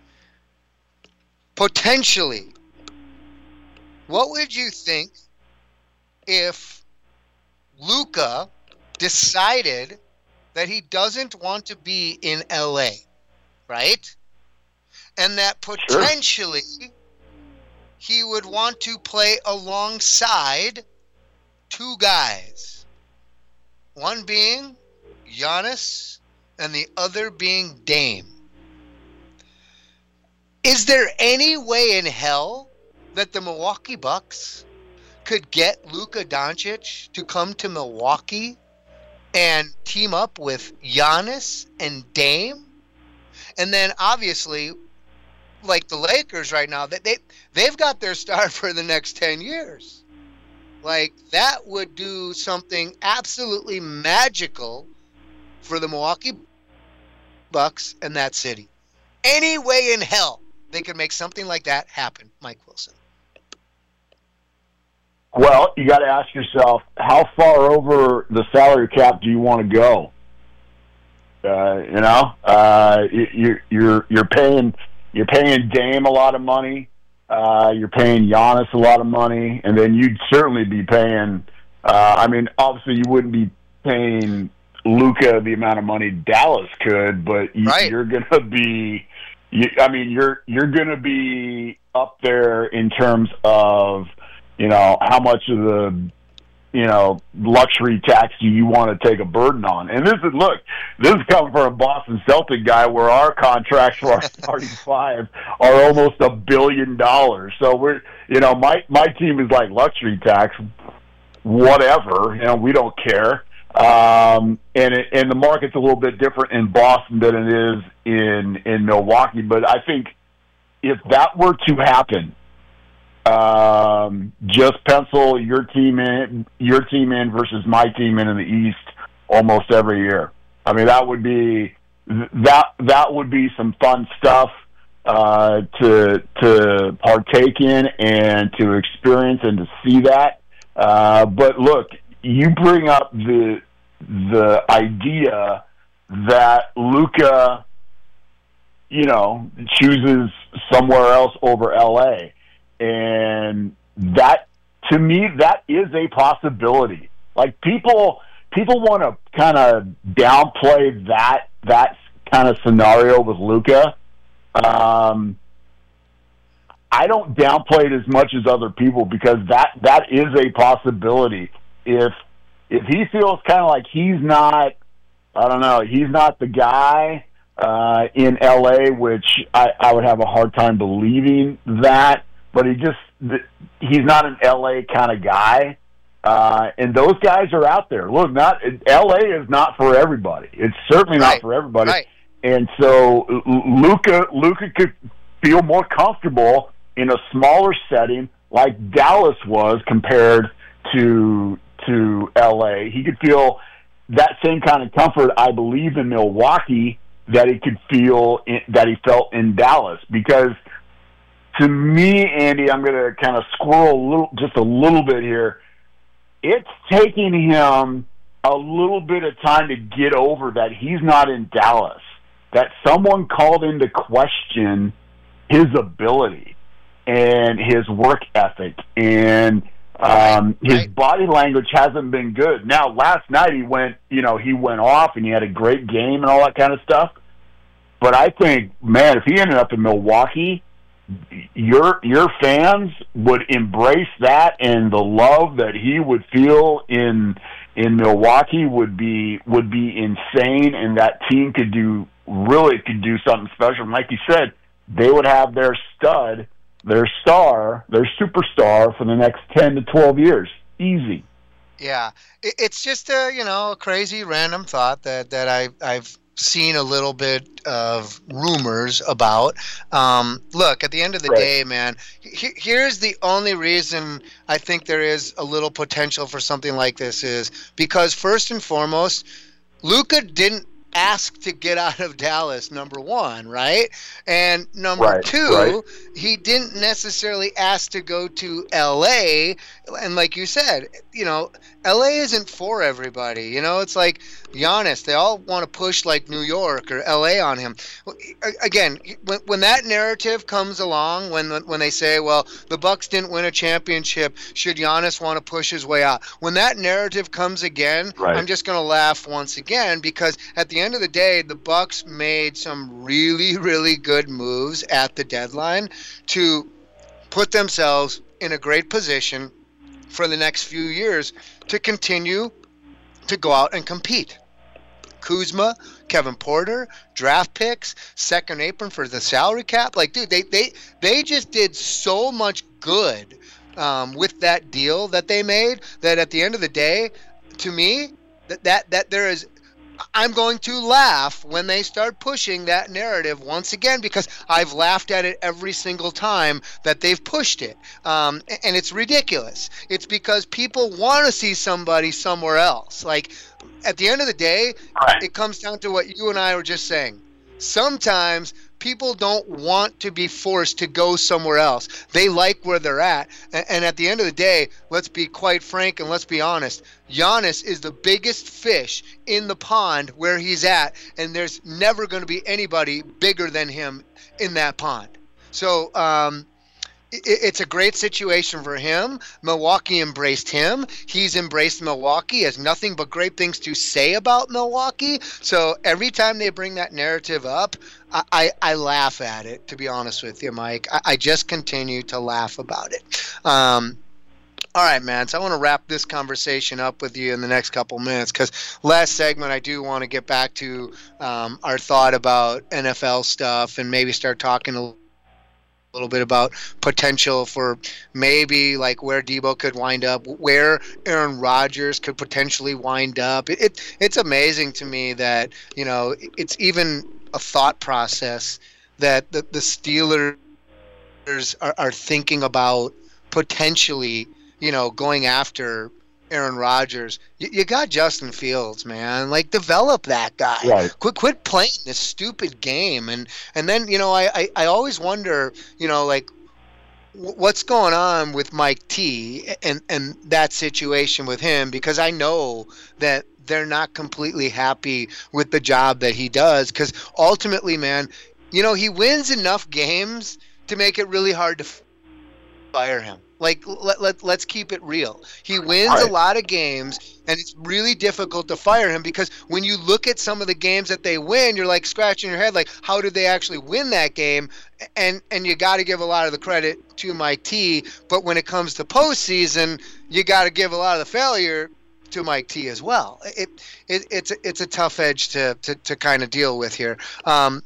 Potentially, what would you think if Luka decided that he doesn't want to be in L A, right? And that potentially sure. he would want to play alongside two guys. One being Giannis and the other being Dame. Is there any way in hell that the Milwaukee Bucks could get Luka Doncic to come to Milwaukee and team up with Giannis and Dame? And then obviously, like the Lakers right now, that they, they've got their star for the next ten years. Like, that would do something absolutely magical for the Milwaukee Bucks and that city. Any way in hell they could make something like that happen, Mike Wilson. Well, you got to ask yourself, how far over the salary cap do you want to go? Uh, you know, uh, you're you're you're paying you're paying Dame a lot of money. Uh, you're paying Giannis a lot of money, and then you'd certainly be paying. Uh, I mean, obviously, you wouldn't be paying Luka the amount of money Dallas could, but you, right. you're going to be. You, I mean, you're you're going to be up there in terms of, you know, how much of the, you know, luxury tax do you want to take a burden on? And this is, look, this is coming from a Boston Celtic guy where our contracts for our starting five are almost a billion dollars. So we're, you know, my, my team is like luxury tax. whatever. You know, we don't care. Um, and it, and the market's a little bit different in Boston than it is in in Milwaukee. But I think if that were to happen, um, just pencil your team in, your team in versus my team in in the East almost every year. I mean, that would be that that would be some fun stuff uh, to to partake in and to experience and to see that. Uh, but look, you bring up the the idea that Luka, you know, chooses somewhere else over L A, and that, to me, that is a possibility. Like, people people want to kind of downplay that that kind of scenario with Luka. Um, I don't downplay it as much as other people, because that that is a possibility. If if he feels kind of like he's not, I don't know, he's not the guy uh, in L A, which I, I would have a hard time believing that, but he just, he's not an L A kind of guy. Uh, and those guys are out there. Look, not L A is not for everybody. It's certainly not right. for everybody. Right. And so Luka Luka could feel more comfortable in a smaller setting like Dallas was compared to to L A. He could feel that same kind of comfort, I believe, in Milwaukee that he could feel in, that he felt in Dallas. Because to me, Andy, I'm going to kind of squirrel a little, just a little bit here. It's taking him a little bit of time to get over that he's not in Dallas, that someone called into question his ability and his work ethic, and um, his right. body language hasn't been good. Now, last night he went, you know, he went off and he had a great game and all that kind of stuff. But I think, man, if he ended up in Milwaukee, your your fans would embrace that, and the love that he would feel in in Milwaukee would be would be insane, and that team could do really could do something special. And like you said, they would have their stud, their star, their superstar for the next ten to twelve years. Easy. Yeah, it's just a you know a crazy random thought that that I I've seen a little bit of rumors about. Um, look, at the end of the right. day, man, he, here's the only reason I think there is a little potential for something like this is because first and foremost, Luka didn't ask to get out of Dallas, number one, right? And number right, two, right. he didn't necessarily ask to go to L A. And like you said, you know, L A isn't for everybody. You know, it's like Giannis. They all want to push like New York or L A on him. Again, when, when that narrative comes along, when when they say, well, the Bucks didn't win a championship, should Giannis want to push his way out? When that narrative comes again, right. I'm just going to laugh once again, because at the end of the day, the Bucks made some really, really good moves at the deadline to put themselves in a great position for the next few years to continue to go out and compete. Kuzma, Kevin Porter, draft picks, second apron for the salary cap. Like, dude, they they, they just did so much good um, with that deal that they made that at the end of the day, to me, that that, that there is... I'm going to laugh when they start pushing that narrative once again, because I've laughed at it every single time that they've pushed it. Um, and it's ridiculous. It's because people want to see somebody somewhere else. Like, at the end of the day, right. it comes down to what you and I were just saying. Sometimes people don't want to be forced to go somewhere else. They like where they're at. And at the end of the day, let's be quite frank and let's be honest. Giannis is the biggest fish in the pond where he's at, and there's never going to be anybody bigger than him in that pond. So, um, it's a great situation for him. Milwaukee embraced him. He's embraced Milwaukee, has nothing but great things to say about Milwaukee. So every time they bring that narrative up, I, I, I laugh at it, to be honest with you, Mike. I, I just continue to laugh about it. Um, all right, man. So I want to wrap this conversation up with you in the next couple minutes, because last segment I do want to get back to um, our thought about N F L stuff and maybe start talking a little little bit about potential for maybe like where Debo could wind up, where Aaron Rodgers could potentially wind up. It, it it's amazing to me that, you know, it's even a thought process that the, the Steelers are, are thinking about potentially, you know, going after Aaron Rodgers. You, you got Justin Fields, man. Like, develop that guy. Right. Quit, quit playing this stupid game. And and then, you know, I, I, I always wonder, you know, like, w- what's going on with Mike T and and that situation with him, because I know that they're not completely happy with the job that he does. Because ultimately, man, you know, he wins enough games to make it really hard to fire him. Like, let, let, let's keep it real. He wins right. a lot of games, and it's really difficult to fire him because when you look at some of the games that they win, you're like scratching your head, like, how did they actually win that game? And and you got to give a lot of the credit to Mike T, but when it comes to postseason, you got to give a lot of the failure to Mike T as well. It, it it's it's a tough edge to to, to kind of deal with here. Um,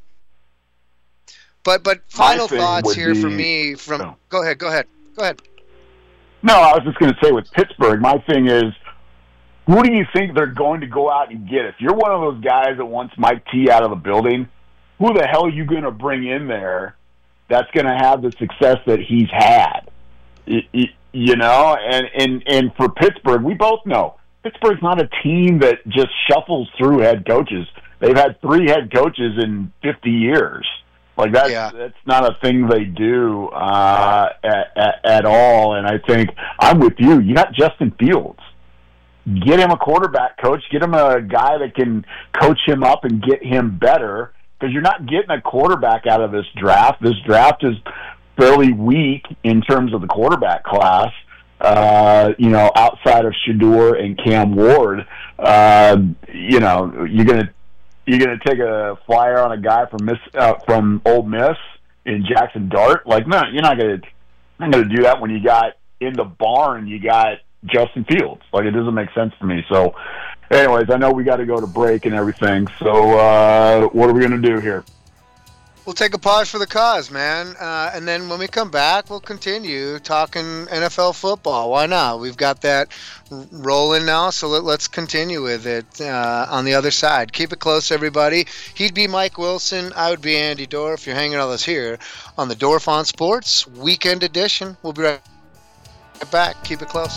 but but final thoughts here be, from me. From no. go ahead, go ahead, go ahead. No, I was just going to say with Pittsburgh, my thing is, who do you think they're going to go out and get? If you're one of those guys that wants Mike T out of the building, who the hell are you going to bring in there that's going to have the success that he's had? It, it, you know, and, and, and for Pittsburgh, we both know, Pittsburgh's not a team that just shuffles through head coaches. They've had three head coaches in fifty years. Like, that's, yeah. that's not a thing they do uh, at, at, at all. And I think I'm with you. You got Justin Fields. Get him a quarterback coach. Get him a guy that can coach him up and get him better, because you're not getting a quarterback out of this draft. This draft is fairly weak in terms of the quarterback class, uh, you know, outside of Shedeur and Cam Ward. Uh, you know, you're going to You're going to take a flyer on a guy from Miss uh, from Ole Miss in Jackson Dart? Like, no, you're not going to not going to do that when you got in the barn. You got Justin Fields. Like, it doesn't make sense to me. So, anyways, I know we got to go to break and everything. So, uh, what are we going to do here? We'll take a pause for the cause, man. Uh, and then when we come back, we'll continue talking N F L football. Why not? We've got that rolling now, so let, let's continue with it uh, on the other side. Keep it close, everybody. He'd be Mike Wilson. I would be Andy Dorff. You're hanging out with us here on the Dorff on Sports Weekend Edition. We'll be right back. Keep it close.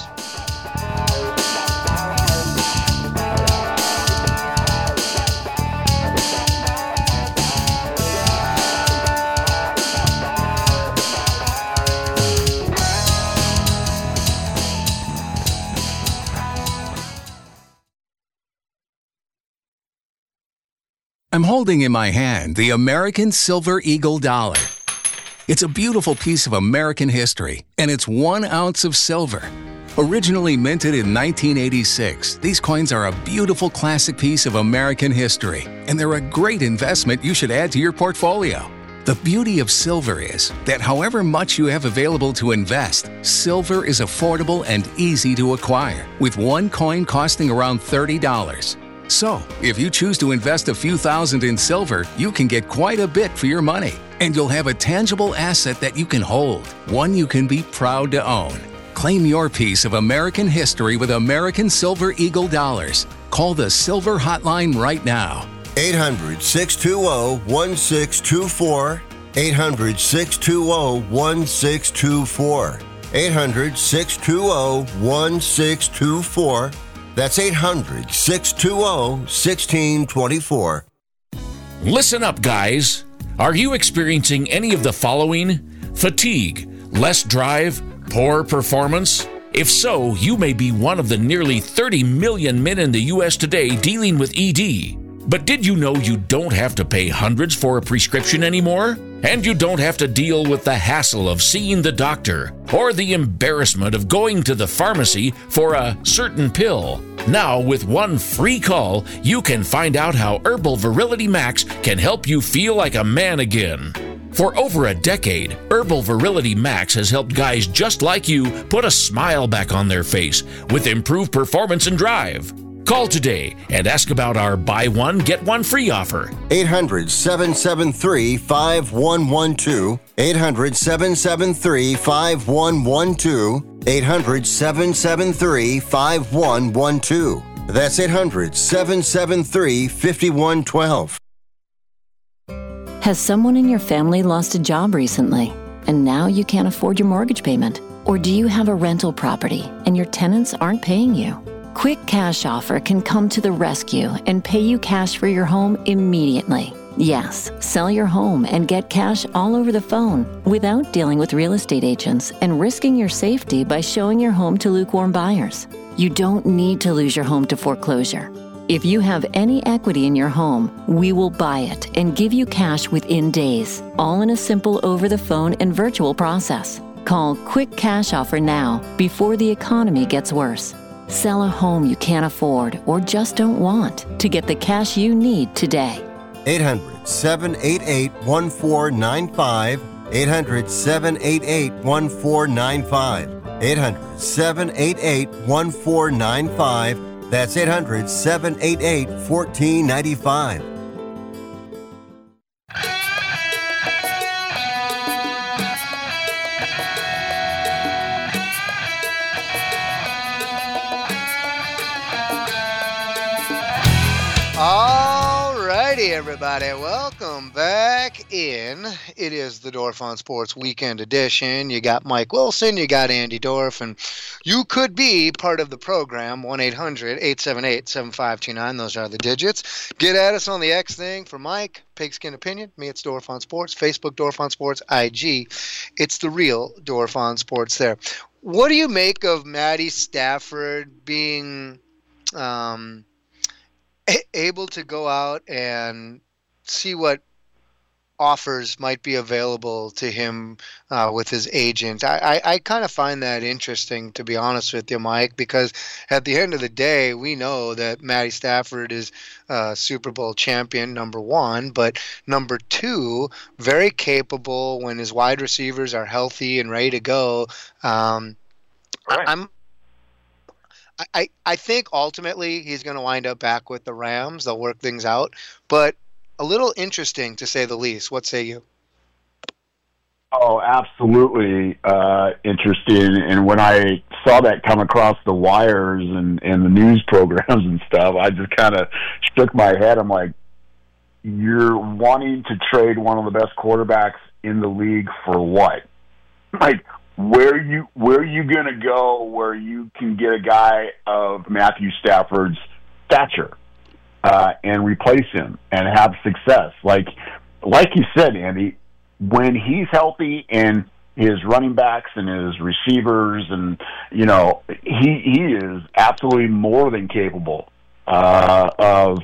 I'm holding in my hand the American Silver Eagle dollar. It's a beautiful piece of American history, and it's one ounce of silver. Originally minted in nineteen eighty-six, these coins are a beautiful classic piece of American history, and they're a great investment you should add to your portfolio. The beauty of silver is that however much you have available to invest, silver is affordable and easy to acquire, with one coin costing around thirty dollars. So, if you choose to invest a few thousand in silver, you can get quite a bit for your money. And you'll have a tangible asset that you can hold, one you can be proud to own. Claim your piece of American history with American Silver Eagle dollars. Call the Silver Hotline right now. eight hundred, six two zero, one six two four. eight hundred, six two zero, one six two four. eight hundred, six two zero, one six two four. That's eight hundred, six two zero, one six two four. Listen up, guys. Are you experiencing any of the following? Fatigue, less drive, poor performance? If so, you may be one of the nearly thirty million men in the U S today dealing with E D. But did you know you don't have to pay hundreds for a prescription anymore? And you don't have to deal with the hassle of seeing the doctor or the embarrassment of going to the pharmacy for a certain pill. Now, with one free call, you can find out how Herbal Virility Max can help you feel like a man again. For over a decade, Herbal Virility Max has helped guys just like you put a smile back on their face with improved performance and drive. Call today and ask about our buy one, get one free offer. eight hundred, seven seven three, five one one two. eight hundred, seven seven three, five one one two. eight hundred, seven seven three, five one one two. That's eight hundred, seven seven three, five one one two. Has someone in your family lost a job recently, and now you can't afford your mortgage payment? Or do you have a rental property and your tenants aren't paying you? Quick Cash Offer can come to the rescue and pay you cash for your home immediately. Yes, sell your home and get cash all over the phone without dealing with real estate agents and risking your safety by showing your home to lukewarm buyers. You don't need to lose your home to foreclosure. If you have any equity in your home, we will buy it and give you cash within days, all in a simple over-the-phone and virtual process. Call Quick Cash Offer now before the economy gets worse. Sell a home you can't afford or just don't want to get the cash you need today. eight hundred, seven eight eight, one four nine five. eight hundred, seven eight eight, one four nine five. eight hundred, seven eight eight, one four nine five. That's eight hundred, seven eight eight, one four nine five. Alrighty, everybody, welcome back in. It is the Dorf on Sports Weekend Edition. You got Mike Wilson, you got Andy Dorf, and you could be part of the program. one eight hundred, eight seven eight, seven five two nine. Those are the digits. Get at us on the X thing. For Mike, Pigskin Opinion. Me, it's Dorf on Sports. Facebook, Dorf on Sports. I G, it's the real Dorf on Sports there. What do you make of Matty Stafford being um, able to go out and see what offers might be available to him uh, with his agent? I, I, I kind of find that interesting, to be honest with you, Mike, because at the end of the day, we know that Matty Stafford is uh, Super Bowl champion, number one, but number two, very capable when his wide receivers are healthy and ready to go. Um, right. I'm I, I think ultimately he's going to wind up back with the Rams. They'll work things out, but a little interesting to say the least. What say you? Oh, absolutely uh, interesting. And when I saw that come across the wires and, and the news programs and stuff, I just kind of shook my head. I'm like, you're wanting to trade one of the best quarterbacks in the league for what? Like, Where you where are you gonna go where you can get a guy of Matthew Stafford's stature uh, and replace him and have success? Like like you said, Andy, when he's healthy and his running backs and his receivers and you know he he is absolutely more than capable uh, of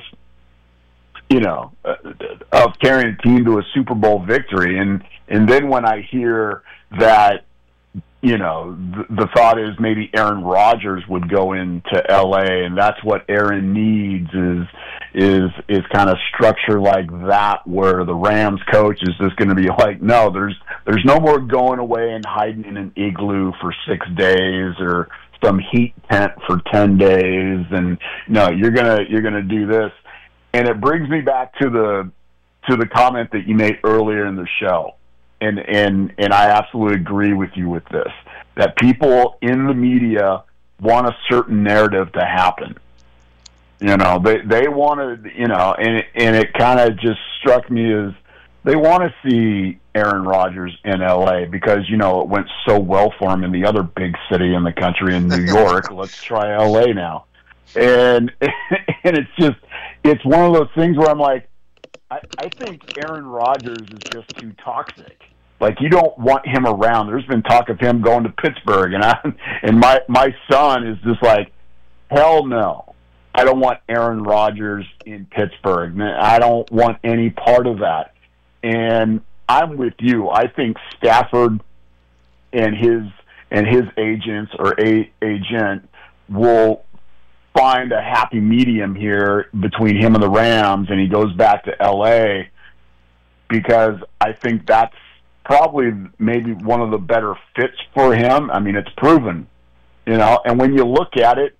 you know uh, of carrying a team to a Super Bowl victory. And and then when I hear that. You know, the, the thought is maybe Aaron Rodgers would go into L A, and that's what Aaron needs is is is kind of structure like that, where the Rams coach is just going to be like, no, there's there's no more going away and hiding in an igloo for six days or some heat tent for ten days, and no, you're gonna you're gonna do this, and it brings me back to the to the comment that you made earlier in the show. And, and and I absolutely agree with you with this, that people in the media want a certain narrative to happen. You know, they they want to, you know, and it, and it kind of just struck me as they want to see Aaron Rodgers in L A because, you know, it went so well for him in the other big city in the country in New York. Let's try L A now. And and it's just, it's one of those things where I'm like, I, I think Aaron Rodgers is just too toxic. Like, you don't want him around. There's been talk of him going to Pittsburgh, and I, and my my son is just like, hell no. I don't want Aaron Rodgers in Pittsburgh. I don't want any part of that. And I'm with you. I think Stafford and his and his agents or a, agent will find a happy medium here between him and the Rams, and he goes back to L A because I think that's probably maybe one of the better fits for him. I mean, it's proven, you know, and when you look at it,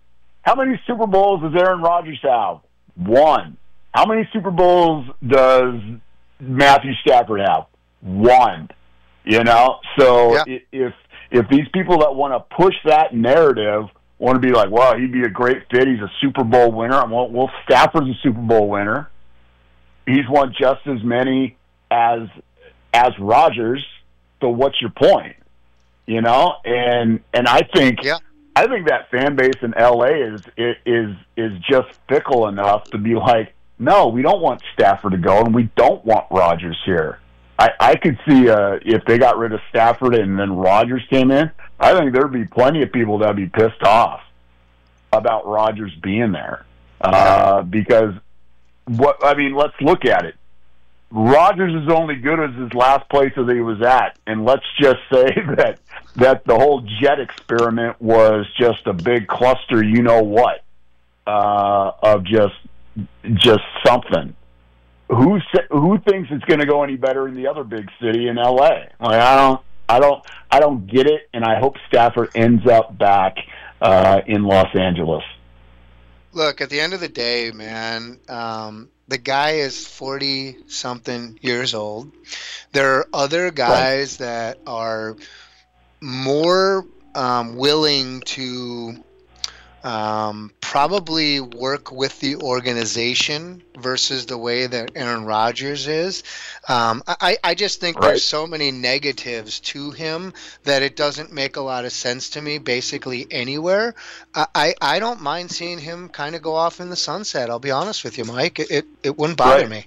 How many Super Bowls does Aaron Rodgers have? One. How many Super Bowls does Matthew Stafford have? One. You know? So yeah. if if these people that want to push that narrative want to be like, well, he'd be a great fit, he's a Super Bowl winner. Well, well Stafford's a Super Bowl winner. He's won just as many as as Rodgers. So what's your point? You know, and and I think yeah. I think that fan base in L A is is is just fickle enough to be like, no, we don't want Stafford to go, and we don't want Rodgers here. I, I could see uh, if they got rid of Stafford and then Rodgers came in, I think there'd be plenty of people that'd be pissed off about Rodgers being there uh, because what I mean, let's look at it. Rodgers is only good as his last place that he was at, and let's just say that that the whole jet experiment was just a big cluster, you know what, uh, of just just something. Who who thinks it's going to go any better in the other big city in L A? Like, I don't, I don't, I don't get it, and I hope Stafford ends up back uh, in Los Angeles. Look, at the end of the day, man. Um, The guy is forty-something years old. There are other guys right. that are more um, willing to um, probably work with the organization versus the way that Aaron Rodgers is. Um, I, I just think right. there's so many negatives to him that it doesn't make a lot of sense to me basically anywhere. I, I don't mind seeing him kind of go off in the sunset. I'll be honest with you, Mike. It it, it wouldn't bother right. me.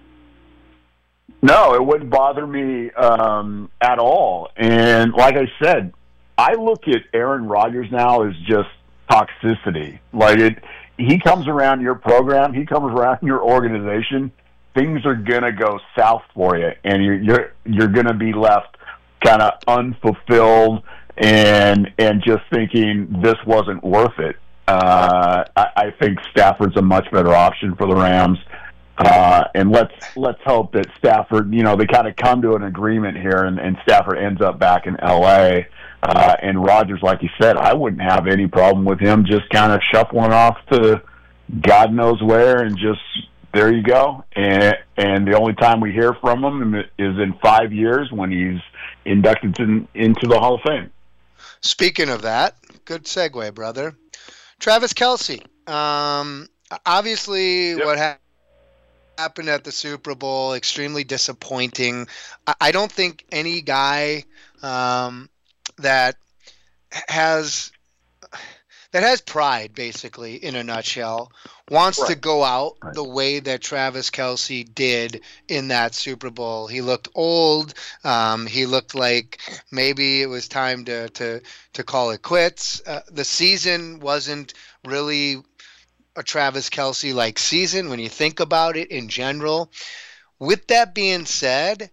No, it wouldn't bother me um, at all. And like I said, I look at Aaron Rodgers now as just toxicity. Like it, he comes around your program, he comes around your organization, things are gonna go south for you, and you're you're you're gonna be left kind of unfulfilled and and just thinking this wasn't worth it. Uh, I, I think Stafford's a much better option for the Rams, uh, and let's let's hope that Stafford, you know, they kind of come to an agreement here, and, and Stafford ends up back in L A. Uh, and Rodgers, like you said, I wouldn't have any problem with him just kind of shuffling off to God knows where and just there you go. And and the only time we hear from him is in five years when he's inducted in, into the Hall of Fame. Speaking of that, good segue, brother. Travis Kelce. Um, obviously, yep. what happened. happened at the Super Bowl, extremely disappointing. I don't think any guy um, that has that has pride, basically, in a nutshell, wants right. to go out right. the way that Travis Kelce did in that Super Bowl. He looked old. Um, he looked like maybe it was time to to to call it quits. Uh, the season wasn't really a Travis Kelce-like season when you think about it in general. With that being said,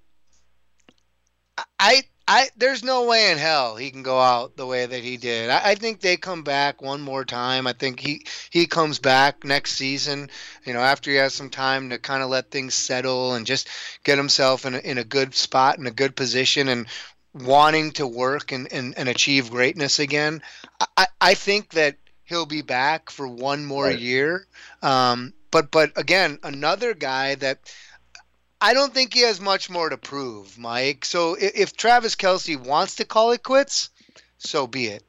I, I, there's no way in hell he can go out the way that he did. I, I think they come back one more time. I think he, he comes back next season, you know, after he has some time to kind of let things settle and just get himself in a, in a good spot, in a good position, and wanting to work and, and, and achieve greatness again. I, I think that he'll be back for one more right. year. Um, but, but again, another guy that I don't think he has much more to prove, Mike. So if, if Travis Kelce wants to call it quits, so be it.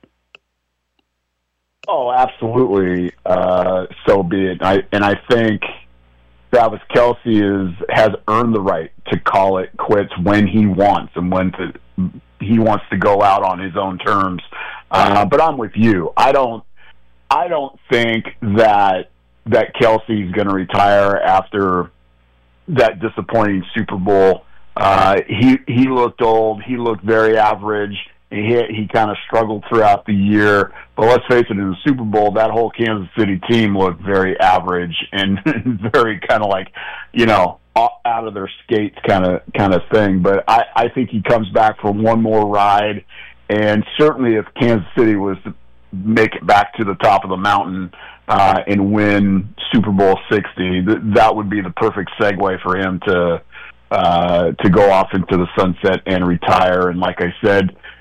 Oh, absolutely. Uh, so be it. I, and I think Travis Kelce is, has earned the right to call it quits when he wants and when to, he wants to go out on his own terms. Uh, but I'm with you. I don't. I don't think that that Kelce's going to retire after that disappointing Super Bowl. Uh, he he looked old. He looked very average. He he kind of struggled throughout the year. But let's face it, in the Super Bowl, that whole Kansas City team looked very average and very kind of like, you know, out of their skates kind of kind of thing. But I, I think he comes back for one more ride. And certainly if Kansas City was to make it back to the top of the mountain uh, and win Super Bowl sixty, th- that would be the perfect segue for him to uh, to go off into the sunset and retire. And like I said,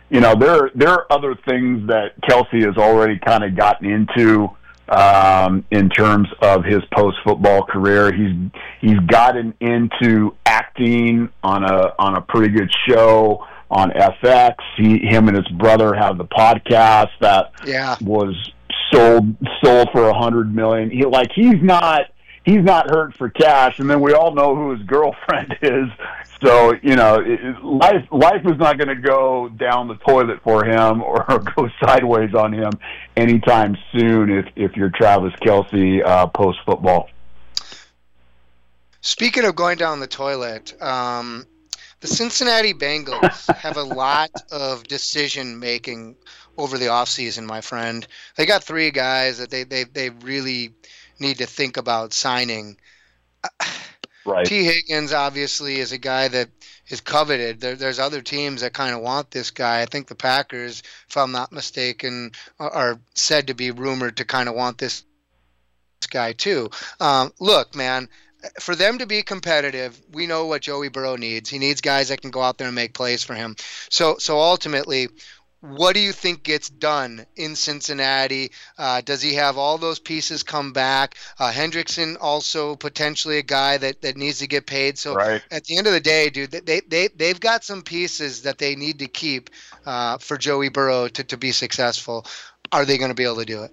you know, there there are other things that Kelce has already kind of gotten into um, in terms of his post football career. He's he's gotten into acting on a on a pretty good show on F X. He, him and his brother have the podcast that yeah. was sold sold for a hundred million. He like he's not he's not hurt for cash, and then we all know who his girlfriend is. So you know, it, it, life life is not going to go down the toilet for him or go sideways on him anytime soon. If if you're Travis Kelce uh, post football. Speaking of going down the toilet. Um, The Cincinnati Bengals have a lot of decision-making over the offseason, my friend. They got three guys that they, they, they really need to think about signing. Right. T. Higgins, obviously, is a guy that is coveted. There, there's other teams that kind of want this guy. I think the Packers, if I'm not mistaken, are, are said to be rumored to kind of want this guy too. Um, look, man, for them to be competitive, we know what Joey Burrow needs. He needs guys that can go out there and make plays for him. So, so ultimately, what do you think gets done in Cincinnati? Uh, does he have all those pieces come back? Uh, Hendrickson also potentially a guy that, that needs to get paid. So right. At the end of the day, dude, they, they, they've got some pieces that they need to keep uh, for Joey Burrow to, to be successful. Are they going to be able to do it?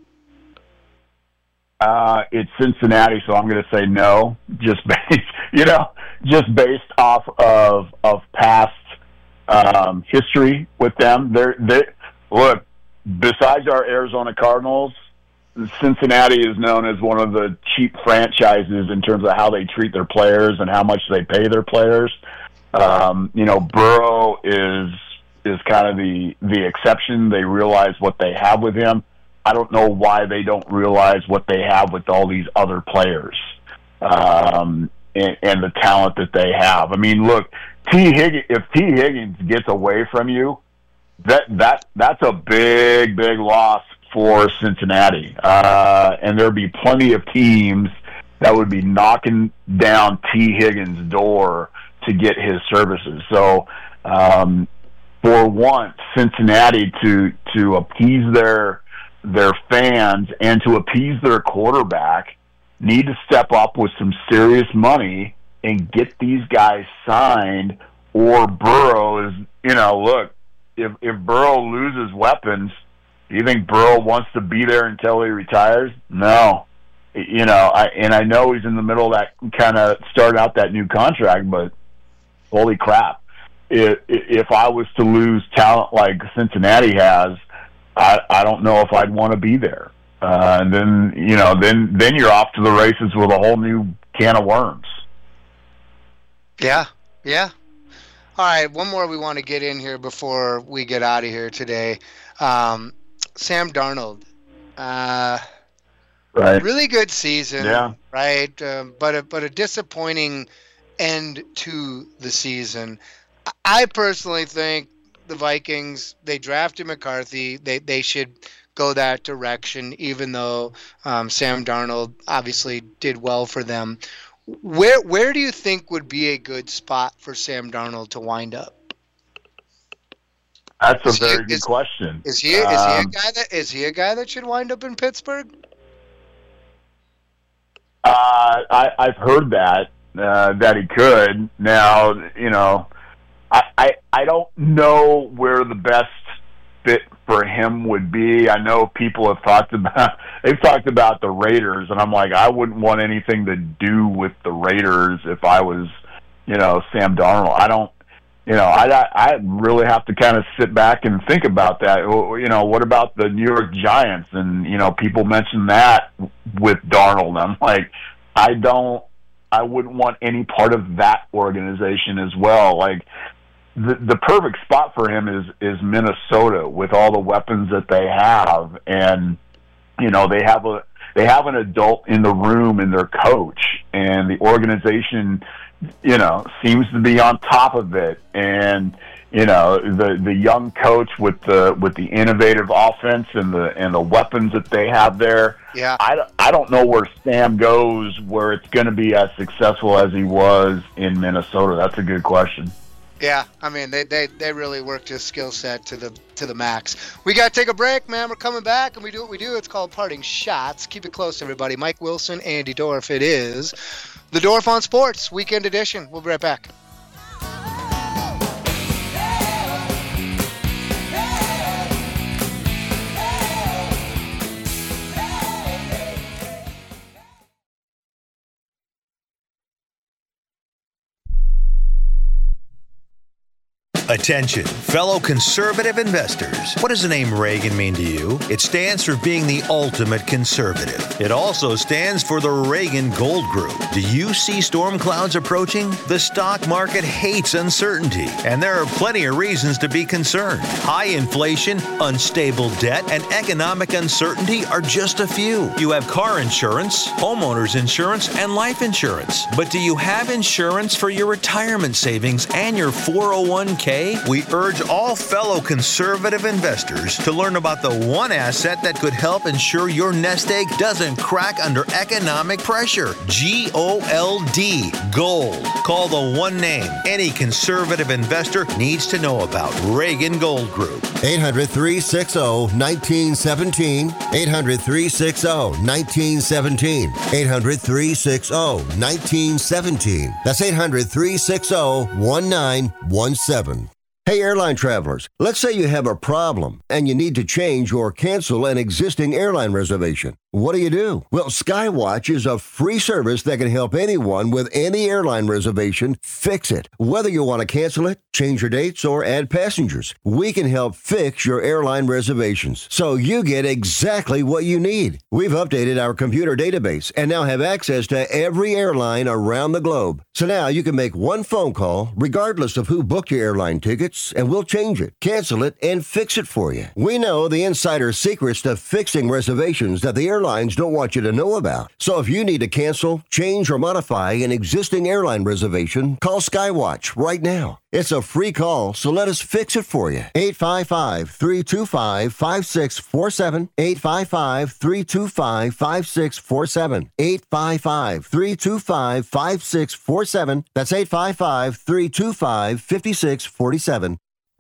Uh, it's Cincinnati, so I'm going to say no. Just based, you know, just based off of of past um, history with them. They're they look. Besides our Arizona Cardinals, Cincinnati is known as one of the cheap franchises in terms of how they treat their players and how much they pay their players. Um, you know, Burrow is is kind of the the exception. They realize what they have with him. I don't know why they don't realize what they have with all these other players um, and, and the talent that they have. I mean, look, T. Higgins, if T. Higgins gets away from you, that that that's a big, big loss for Cincinnati. Uh, and there'd be plenty of teams that would be knocking down T. Higgins' door to get his services. So, um, for once, Cincinnati to to appease their their fans and to appease their quarterback need to step up with some serious money and get these guys signed, or Burrow is, you know, look, if, if Burrow loses weapons, do you think Burrow wants to be there until he retires? No. You know, I, and I know he's in the middle of that kind of starting out that new contract, but holy crap. If, if I was to lose talent like Cincinnati has, I, I don't know if I'd want to be there. Uh, and then, you know, then, then you're off to the races with a whole new can of worms. Yeah, yeah. All right, one more we want to get in here before we get out of here today. Um, Sam Darnold. Uh, right. Really good season, yeah. right? Um, but, a, but a disappointing end to the season. I personally think the Vikings, they drafted McCarthy. They they should go that direction, even though um, Sam Darnold obviously did well for them. Where where do you think would be a good spot for Sam Darnold to wind up? That's a is very he, good is, question. Is he is he a um, guy that is he a guy that should wind up in Pittsburgh? Uh, I, I've heard that uh, that he could. Now, you know. I, I I don't know where the best fit for him would be. I know people have talked about they've talked about the Raiders, and I'm like, I wouldn't want anything to do with the Raiders if I was, you know, Sam Darnold. I don't, you know, I I really have to kind of sit back and think about that. You know, what about the New York Giants? And you know, people mention that with Darnold. I'm like, I don't, I wouldn't want any part of that organization as well. Like. The, the perfect spot for him is, is Minnesota with all the weapons that they have, and you know they have a they have an adult in the room in their coach, and the organization, you know, seems to be on top of it, and you know the the young coach with the with the innovative offense and the and the weapons that they have there. Yeah, I, I don't know where Sam goes where it's going to be as successful as he was in Minnesota. That's a good question. Yeah, I mean, they, they, they really worked his skill set to the to the max. We got to take a break, man. We're coming back, and we do what we do. It's called Parting Shots. Keep it close, everybody. Mike Wilson, Andy Dorf. It is the Dorf on Sports Weekend Edition. We'll be right back. Attention, fellow conservative investors. What does the name Reagan mean to you? It stands for being the ultimate conservative. It also stands for the Reagan Gold Group. Do you see storm clouds approaching? The stock market hates uncertainty, and there are plenty of reasons to be concerned. High inflation, unstable debt, and economic uncertainty are just a few. You have car insurance, homeowners insurance, and life insurance. But do you have insurance for your retirement savings and your four oh one k? We urge all fellow conservative investors to learn about the one asset that could help ensure your nest egg doesn't crack under economic pressure. G O L D, Gold. Call the one name any conservative investor needs to know about. Reagan Gold Group. eight hundred, three six zero, one nine one seven. eight hundred, three six zero, one nine one seven. eight hundred, three six zero, one nine one seven. That's eight hundred, three six zero, one nine one seven. Hey, airline travelers, let's say you have a problem and you need to change or cancel an existing airline reservation. What do you do? Well, Skywatch is a free service that can help anyone with any airline reservation fix it. Whether you want to cancel it, change your dates, or add passengers, we can help fix your airline reservations so you get exactly what you need. We've updated our computer database and now have access to every airline around the globe. So now you can make one phone call regardless of who booked your airline tickets, and we'll change it, cancel it, and fix it for you. We know the insider secrets to fixing reservations that the airlines don't want you to know about. So if you need to cancel, change, or modify an existing airline reservation, call Skywatch right now. It's a free call, so let us fix it for you. eight five five, three two five, five six four seven. eight five five, three two five, five six four seven. eight five five, three two five, five six four seven. That's eight five five, three two five, five six four seven.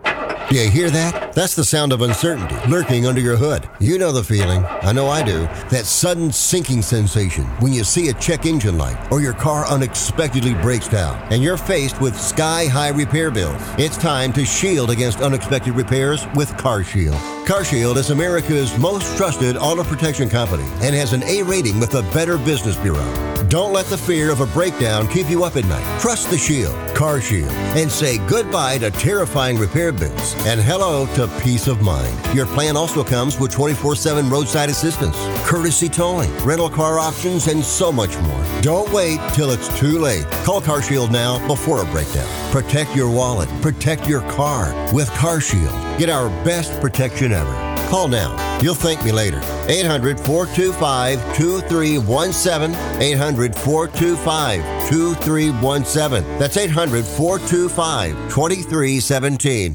Do you hear that? That's the sound of uncertainty lurking under your hood. You know the feeling. I know I do. That sudden sinking sensation when you see a check engine light or your car unexpectedly breaks down and you're faced with sky-high repair bills. It's time to shield against unexpected repairs with CarShield. CarShield is America's most trusted auto protection company and has an A rating with the Better Business Bureau. Don't let the fear of a breakdown keep you up at night. Trust the Shield, CarShield, and say goodbye to terrifying repair bills and hello to peace of mind. Your plan also comes with twenty-four seven roadside assistance, courtesy towing, rental car options, and so much more. Don't wait till it's too late. Call CarShield now before a breakdown. Protect your wallet. Protect your car with CarShield. Get our best protection ever. Call now. You'll thank me later. eight hundred, four two five, two three one seven. eight hundred, four two five, two three one seven. That's eight hundred, four two five, two three one seven.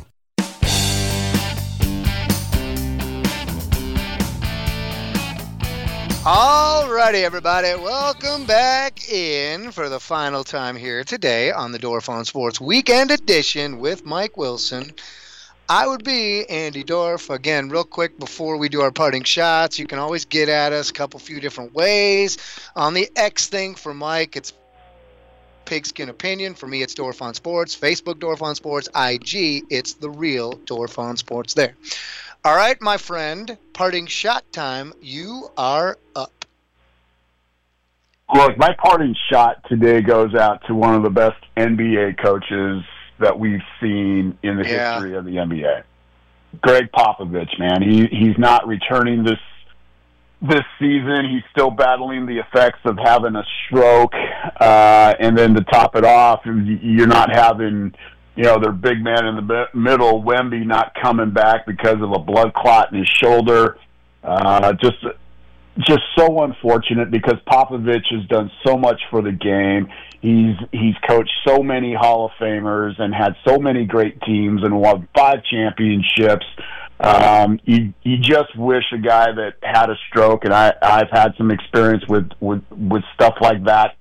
Alrighty, everybody. Welcome back in for the final time here today on the Dorf on Sports Weekend Edition with Mike Wilson. I would be Andy Dorf. Again, real quick before we do our parting shots, you can always get at us a couple few different ways. On the X thing for Mike, it's Pigskin Opinion. For me, it's Dorf on Sports. Facebook, Dorf on Sports. I G, it's the real Dorf on Sports there. All right, my friend, parting shot time. You are up. Look, my parting shot today goes out to one of the best N B A coaches that we've seen in the yeah. history of the N B A. Greg Popovich, man. He he's not returning this this season. He's still battling the effects of having a stroke. Uh, and then to top it off, you're not having, you know, their big man in the middle, Wemby, not coming back because of a blood clot in his shoulder. Uh, just just so unfortunate because Popovich has done so much for the game. He's he's coached so many Hall of Famers and had so many great teams and won five championships. Um, you you just wish a guy that had a stroke, and I I've had some experience with with, with stuff like that.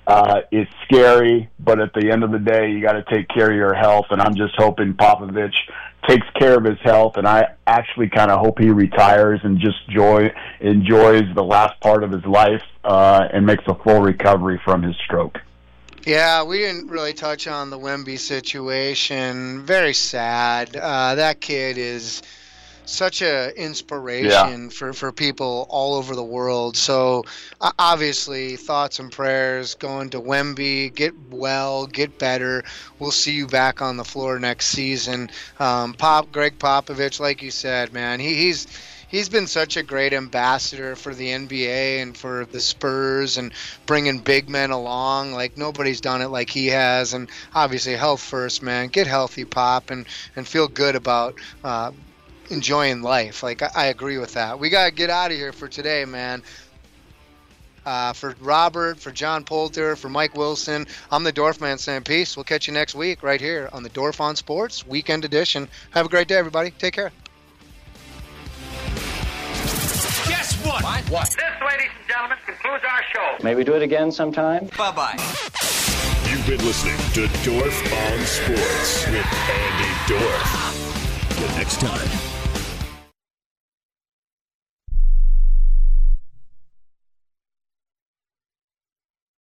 uh, is scary, but at the end of the day, you got to take care of your health, and I'm just hoping Popovich takes care of his health, and I actually kind of hope he retires and just joy, enjoys the last part of his life uh, and makes a full recovery from his stroke. Yeah, we didn't really touch on the Wemby situation. Very sad. Uh, that kid is such a inspiration yeah. for, for people all over the world. So uh, obviously, thoughts and prayers going to Wemby. Get well, get better. We'll see you back on the floor next season. Um, Pop, Greg Popovich, like you said, man, he, he's he's been such a great ambassador for the N B A and for the Spurs and bringing big men along. Like nobody's done it like he has. And obviously, health first, man. Get healthy, Pop, and and feel good about. Uh, enjoying life. Like I, I agree with that. We gotta get out of here for today, man. Uh, for Robert, for John Poulter, for Mike Wilson, I'm the Dorf Man saying peace. We'll catch you next week right here on the Dorf on Sports Weekend Edition. Have a great day, everybody. Take care. Guess what? What? What? This, ladies and gentlemen, concludes our show. Maybe do it again sometime. Bye-bye. You've been listening to Dorf on Sports with Andy Dorf. The next time